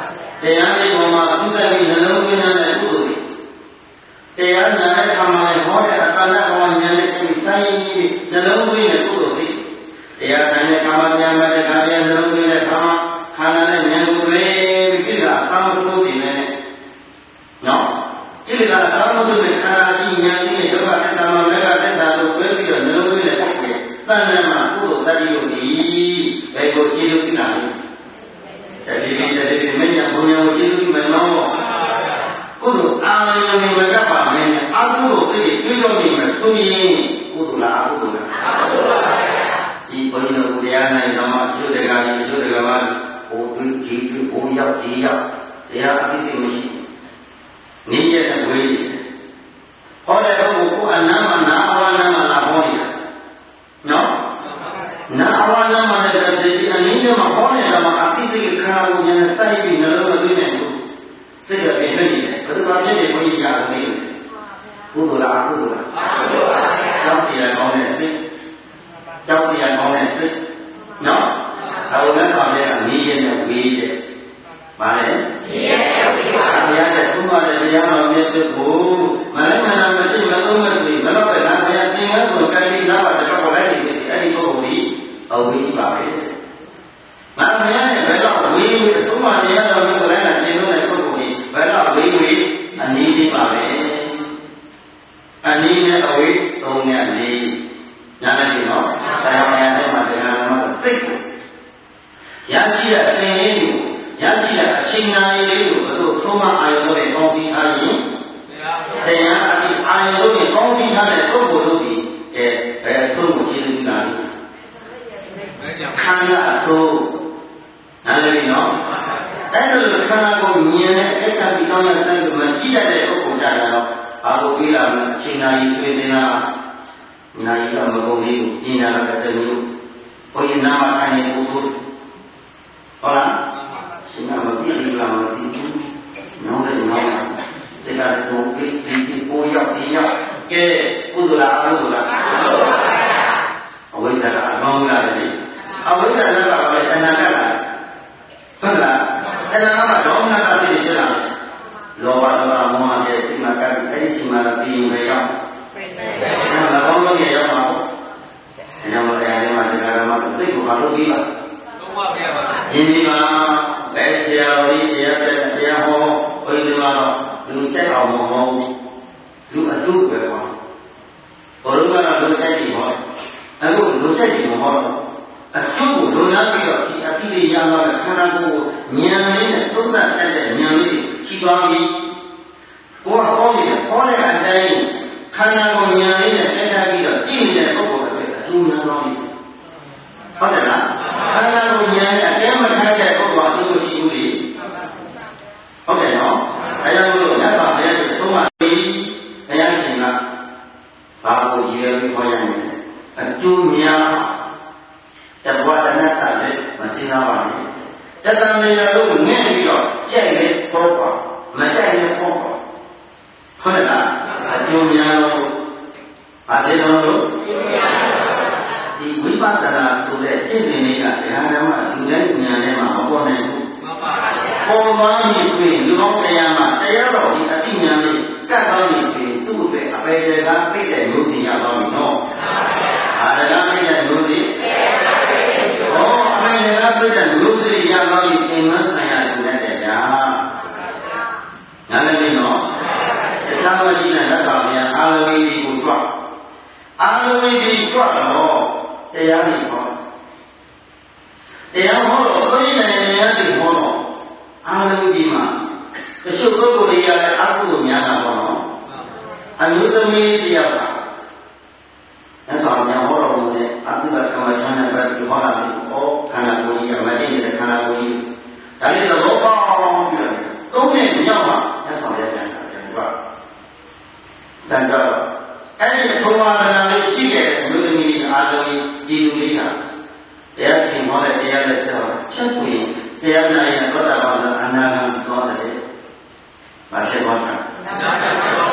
တရားလေးပေါ်မှာပြုတ်ပြီးနှလုံးသွင်းတဲ့ကုသိုလ်တွေတရားနာတဲ့အခါမှာဟောတဲ့အတ္တနာဘောဉာဏ်နဲ့ပြီးဆိုင်ပြီးနှလုံးသွင်းတဲ့ကုသိုလ်တွေတရားနာတဲ့အခါမှာဉာဏ်မဲ့တဲ့ခါရဲ့နှလုံးသွင်းတဲ့အခါမှာခန္ဓာနဲ့ဉာဏ်ကိုယ်လေးပြီးတာအမှန်ကိုသိနေတယ်နော်ဒီလိုကအမှန်ကိုသိတဲ့ခန္ဓာကြီးဉာဏ်ကြီးရဲ့ဒုက္ခသစ္စာမှာမေဃသစ္စာကိုပြောပြီးတော့နှလုံးသွင်းတဲ့စိတ်ရဲ့တဏ္ဍာမှာကုသိုလ်တတိယဒီဘယ်ကိုကျေးဇူးပြုတာလဲတတိယတတိယမင်းညာဘုံညာကိုကျေးဇူးပြုမယ်နော်ကုသိုလ်အာရုံနဲ့မကပ်ပါနဲ့အကုသိုလ်စိတ်တွေတွေးတော့နေမှာဆိုရင်ကုသိုလ်လားအကုသိုလ်လားအကုသိုလ်ပါဗျာဒီဘုန်းကြီးတို့တရားနိုင်တော့မှကျွတ်တကာကြီးကျွတ်တကာမှာဟိုတွေးကြီးတွေးဘုံရောက်ဒီရောက်တရားအသိစိတ်မရှိနေရတဲ့ဝေးဟောတဲ့တော့ကိုအနမ်းမှာနာအဝနမ်းမှာလာဟောနေတာနော်နာအဝနမ်းမှာလည်းဒီအနည်းငယ်မှာဟောနေတာမှာအသိစိတ်ခါကိုဉာဏ်နဲ့စိုက်ပြီးနှလုံးသွင်းနေလို့စိတ်ကပြည့်နေတယ်ဘယ်သူမှပြည့်နေဘုန်းကြီးကြားလို့နေတယ်ကုသိုလ်လားအကုသိုလ်လားအကုသိုလ်ပါဗျာကြောက်တရားကောင်းတဲ့စိတ်ကြောက်တရားကောင်းတဲ့စိတ်နော်အဝနမ်းမှာလည်းအနည်းငယ်နဲ့ဝေးတယ်ဗါလဲဒီရဲ့ဝေးပါဗျာတဲ့ဘုရားတဲ့တရားတော်မြတ်စွာဘုမလည်းမနာမရှိမလုံးမသိဘယ်တော့ပဲလားဘုရားသင်္ကန်းကိုကြိုက်ပြီးလာပါတော့ပေါ်လိုက်နေတယ်အဲ့ဒီပုဂ္ဂိုလ်ကြီးအဝေးပါပဲငါဘုရားနဲ့ဘယ်တော့ဝေးဝေးသုံးပါးတရားတော်ကိုလည်းကျင့်လို့တဲ့ပုဂ္ဂိုလ်ကြီးဘယ်တော့ဝေးဝေးအနည်းလေးပါပဲအနည်းနဲ့အဝေးသုံးနဲ့အနည်းညာနေနော်ဆရာမယာနဲ့မှတရားတော်မှာစိတ်ကိုရရှိတဲ့အစဉ်လေးကိုရရှိတဲ့အချိန်နာရီလေးကိုဘယ်လိုသုံးမအာရုံနဲ့ပေါင်းပြီးထားရင်တရားအတိအာရုံနဲ့ပေါင်းပြီးထားတဲ့ပုဂ္ဂိုလ်တို့ဒီအဲဘယ်သုံးကိုကျေးဇူးပြုတာလဲခန္ဓာအစိုးနားလည်နော်အဲ့လိုခန္ဓာကိုမြင်တဲ့အခါပြီးတော့လည်းစိတ်ကမကြည့်တတ်တဲ့ပုဂ္ဂိုလ်ကြတော့ဘာလို့ပြီးလာမလဲအချိန်နာရီဆွေးနေတာနာရီကမကုန်သေးဘူးပြင်လာတဲ့မျိုးဘုရားနာမခံရင်ပုဂ္ဂိုလ်ဟုတ်လားရှင်ကမပြည့်ဘူးလားမသိဘူးနောက်လည်းနောက်စေတတော်ပြည့်စည်ပြီးပေါ်ရောက်ပြီးရောက်ကဲကုသလားအကုသလားအဝိဇ္ဇာကအကောင်းလာတယ်အဝိဇ္ဇာကဘာလဲအနာကလားဟုတ်လားအနာကဒေါမနတာသိဖြစ်လာတယ်လောဘဒေါသမောဟရဲ့စိတ်မှာကပ်ပြီးအဲ့ဒီချိန်မှာပြီးရင်ပဲရောက်တယ်ဒါကောင်းလို့ရရောက်မှာပေါ့အဲကြောင့်လည်းအဲဒီမှာတရားဓမ္မစိတ်ကိုအားထုတ်ပြီးပါသုံးပါဗျာယင်းဒီမှာဘယ်ဆရာတော်ကြီးတရားပြတရားဟောဘုရားကတော့လူကြိုက်အောင်မဟောလူအတုပဲဟောဘုရားကတော့လူကြိုက်တယ်ဟောအခုလူကြိုက်တယ်မဟောတော့အတုကိုလုံလောက်ပြီးတော့ဒီအတိလေးရလာတဲ့ခန္ဓာကိုယ်ကိုဉာဏ်လေးနဲ့သုံးသပ်တတ်တဲ့ဉာဏ်လေးကြီးသွားပြီးဘုရားဟောနေဟောတဲ့အတိုင်းခန္ဓာကိုယ်ဉာဏ်လေးနဲ့တက်တက်ပြီးတော့ကြည့်နေတဲ့ပုဂ္ဂိုလ်တွေအတူနာတော့ပြီဟုတ်တယ်လားခန္ဓာကိုယ်ဉာဏ်နဲ့အကဲမထားတဲ့ပုဂ္ဂိုလ်အတူရှိဘူးလေဟုတ်တယ်နော်အဲကြောင့်မို့လို့မြတ်စွာဘုရားဆုံးမပြီးဘုရားရှင်ကဘာကိုရည်ရွယ်ပြီးဟောရမလဲအတူများတဘဝတဏ္ဍာလည်းမသိနာပါနဲ့တတမေရလို့ငဲ့ပြီးတော့ကြိုက်လေပေါ်ပါမကြိုက်လေပေါ်ပါဟုတ်တယ်လားအတူများလို့ဘာလဲလို့ဒီဝိပဿနာဆိုတဲ့ရှင်းနေလေးကတရားဓမ္မလူတိုင်းဉာဏ်ထဲမှာမပေါ်နိုင်ဘူးမှန်ပါပါပေါ်သွားပြီဆိုရင်လူပေါင်းတရားမှာတရားတော်ဒီအတိဉာဏ်လေးကတ်သွားပြီဆိုရင်သူ့အတွက်အပေတွေကပြည့်တဲ့မျိုးစီရသွားပြီနော်အာရကပြည့်တဲ့မျိုးစီဟောအပေတွေကပြည့်တဲ့မျိုးစီရသွားပြီသင်္ကန်းဆိုင်ရာလူနဲ့တဲ့ဗျာနားလည်ပြီနော်တရားတော်ကြီးနဲ့လက်တော်များအာရဝိဒီကိုကြွအာရဝိဒီကြွတော့တရားတွေဟောတရားဟောတော့ဘုရားနဲ့တရားတွေဟောတော့အာလုံးကြီးမှာတချို့ပုဂ္ဂိုလ်တွေရတယ်အကုသိုလ်များတာပေါ့နော်အမျိုးသမီးတယောက်ကသက်တော်များဟောတော်မူတဲ့အကုသိုလ်ကမ္မချမ်းနဲ့ပဲဒီဟောတာလေဟောခန္ဓာကိုယ်ကြီးကမတည်နေတဲ့ခန္ဓာကိုယ်ကြီးဒါလေးသဘောပေါက်ပြီးတော့သုံးနှစ်မြောက်မှသက်တော်ရပြန်တာပြန်ကြွတန်ကြတော့အဲ့ဒီသုံးပါးတရားလေးရှိခဲ့တဲ့အမျိုးသမီးအားလုံးဒီလူလေးဟာတရားရှင်ဟောတဲ့တရားနဲ့ဆက်တော့ချက်ဆိုရင်တရားနာရင်သောတာပန်အနာဂတ်သွားတယ်။ဘာဖြစ်သွားတာလဲ။တရားရှင်ကဩ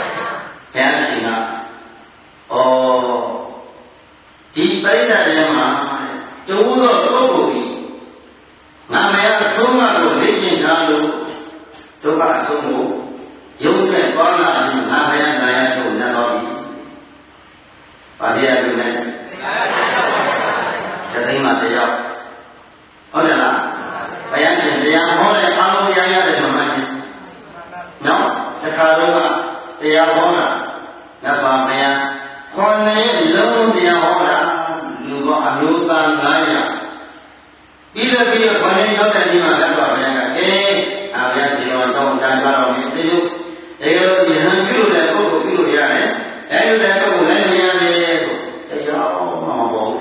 ဒီပရိသတ်ထဲမှာတူသောပုဂ္ဂိုလ်ကြီးငါမရသုံးပါးကိုလေ့ကျင့်ထားလို့ hora ngapa maya khone long dia hora lu ko anu ta ngaya bila bila khone jota ni ma ngapa maya ka eh aya di lo tong dan ba lo ni tu eh lo di han ju le ko ko ju ya le eh lu le ko ko le ni ya le eh yo ma ma bo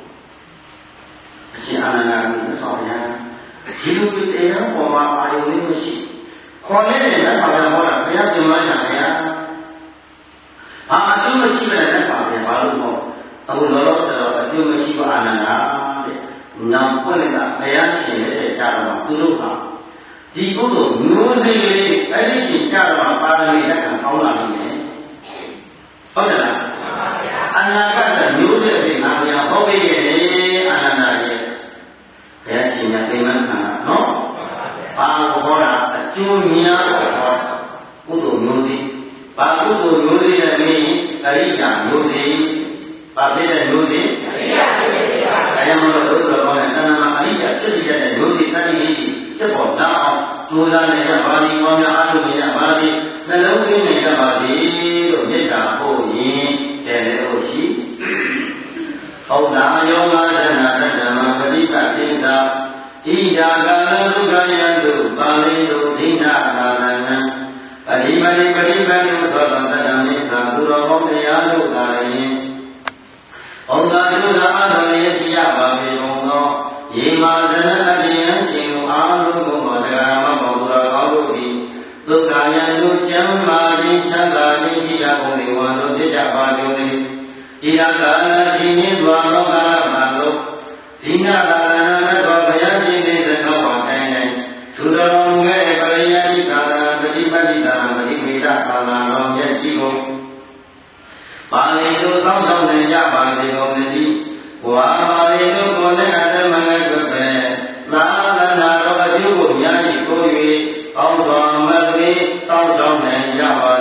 si ana na ni so yaဒီလိုပြတရားပေါ်မှာအာယုံလေးမရှိခေါ်နေတဲ့လက်ပါပြန်ဟောတာဘုရားပြန်မလာဘုရားအာအကျိုးမရှိတဲ့လက်ပါပြန်ဘာလို့ဟောအခုလောလောဆယ်တော့အကျိုးမရှိပါအာနန္ဒာတဲ့နောင်ပွင့်လာဘုရားရှင်ရဲ့ကြာတော့သူတို့ဟာဒီကုသိုလ်မျိုးစိလေးအဲ့ဒီရှင်ကြာတော့ပါရမီလက်ခံကောင်းလာနေတယ်ဟုတ်တယ်လားအနာဂတ်မျိုးစိလေးငါဘုရားဟောပေးရဲ့အာနန္ဒာရဲ့ဘုရားရှင်ကပြန်မှန်းခံတာနော်ဘာလို့ဟောတာအကျိုးများတော့ဟောကုသိုလ်မျိုးစိဘာကုသိုလ်မျိုးစိလဲမင်းအရိယာမျိုးစိဘာဖြစ်တဲ့မျိုးစိအရိယာမျိုးစိပါအဲကြောင့်မို့လို့တို့တော်ကောင်းတဲ့သဏ္ဍာန်မှာအရိယာဖြစ်ရတဲ့မျိုးစိတတိယဖြစ်ပေါ်လာအောင်ကြိုးစားနေကြပါလိမ့်ကောင်းများအားထုတ်နေကြပါလိမ့်နှလုံးသွင်းနေကြပါလိမ့်လို့မေတ္တာပို့ရင်တဲ့လေဟုတ်ရှိဩဒါယောဂသနာတတ္တမပฏิပတ်တိသာဣဒာကာလဒုက္ခယံတုပါဠိတုဒိဋ္ဌကာလံပရိမရိပရိပန္နုသောတတ္တမေသာသူတော်ကောင်းတရားတို့သာရင်ဩဒါဒုက္ခအထုံးရရှိရပါပေကုန်သောယေမာဇနအတ္တယံရှင်ကိုအာလုံးကိုဘောတရားမဘောသူတော်ကောင်းတို့သည်ဒုက္ခယံတုကျမ်းမာခြင်းချမ်းသာခြင်းရှိရကုန်လေဝါတို့ဖြစ်ကြပါကြလေဣဒာကာလရှိမြင့်စွာလောကမှာလို့ဇိနာသာရဏတော်ဘုရားရှင်၏သက္ကဝါတိုင်းတိုင်းသူတော်မူခဲ့ပရိယတိကာလပฏิပတိတာပฏิမေတ္တာကာလတော်ရဲ့ရှိကုန်ပါဠိတို့သောင်းဆောင်နေကြပါစေကုန်သတည်းဘဝပါဠိတို့ကိုလည်းအတ္တမငယ်တွေ့ပဲသာသနာတော်အကျိုးကိုများရှိကို၍အောင်းတော်မသွေသောင်းဆောင်နေကြပါ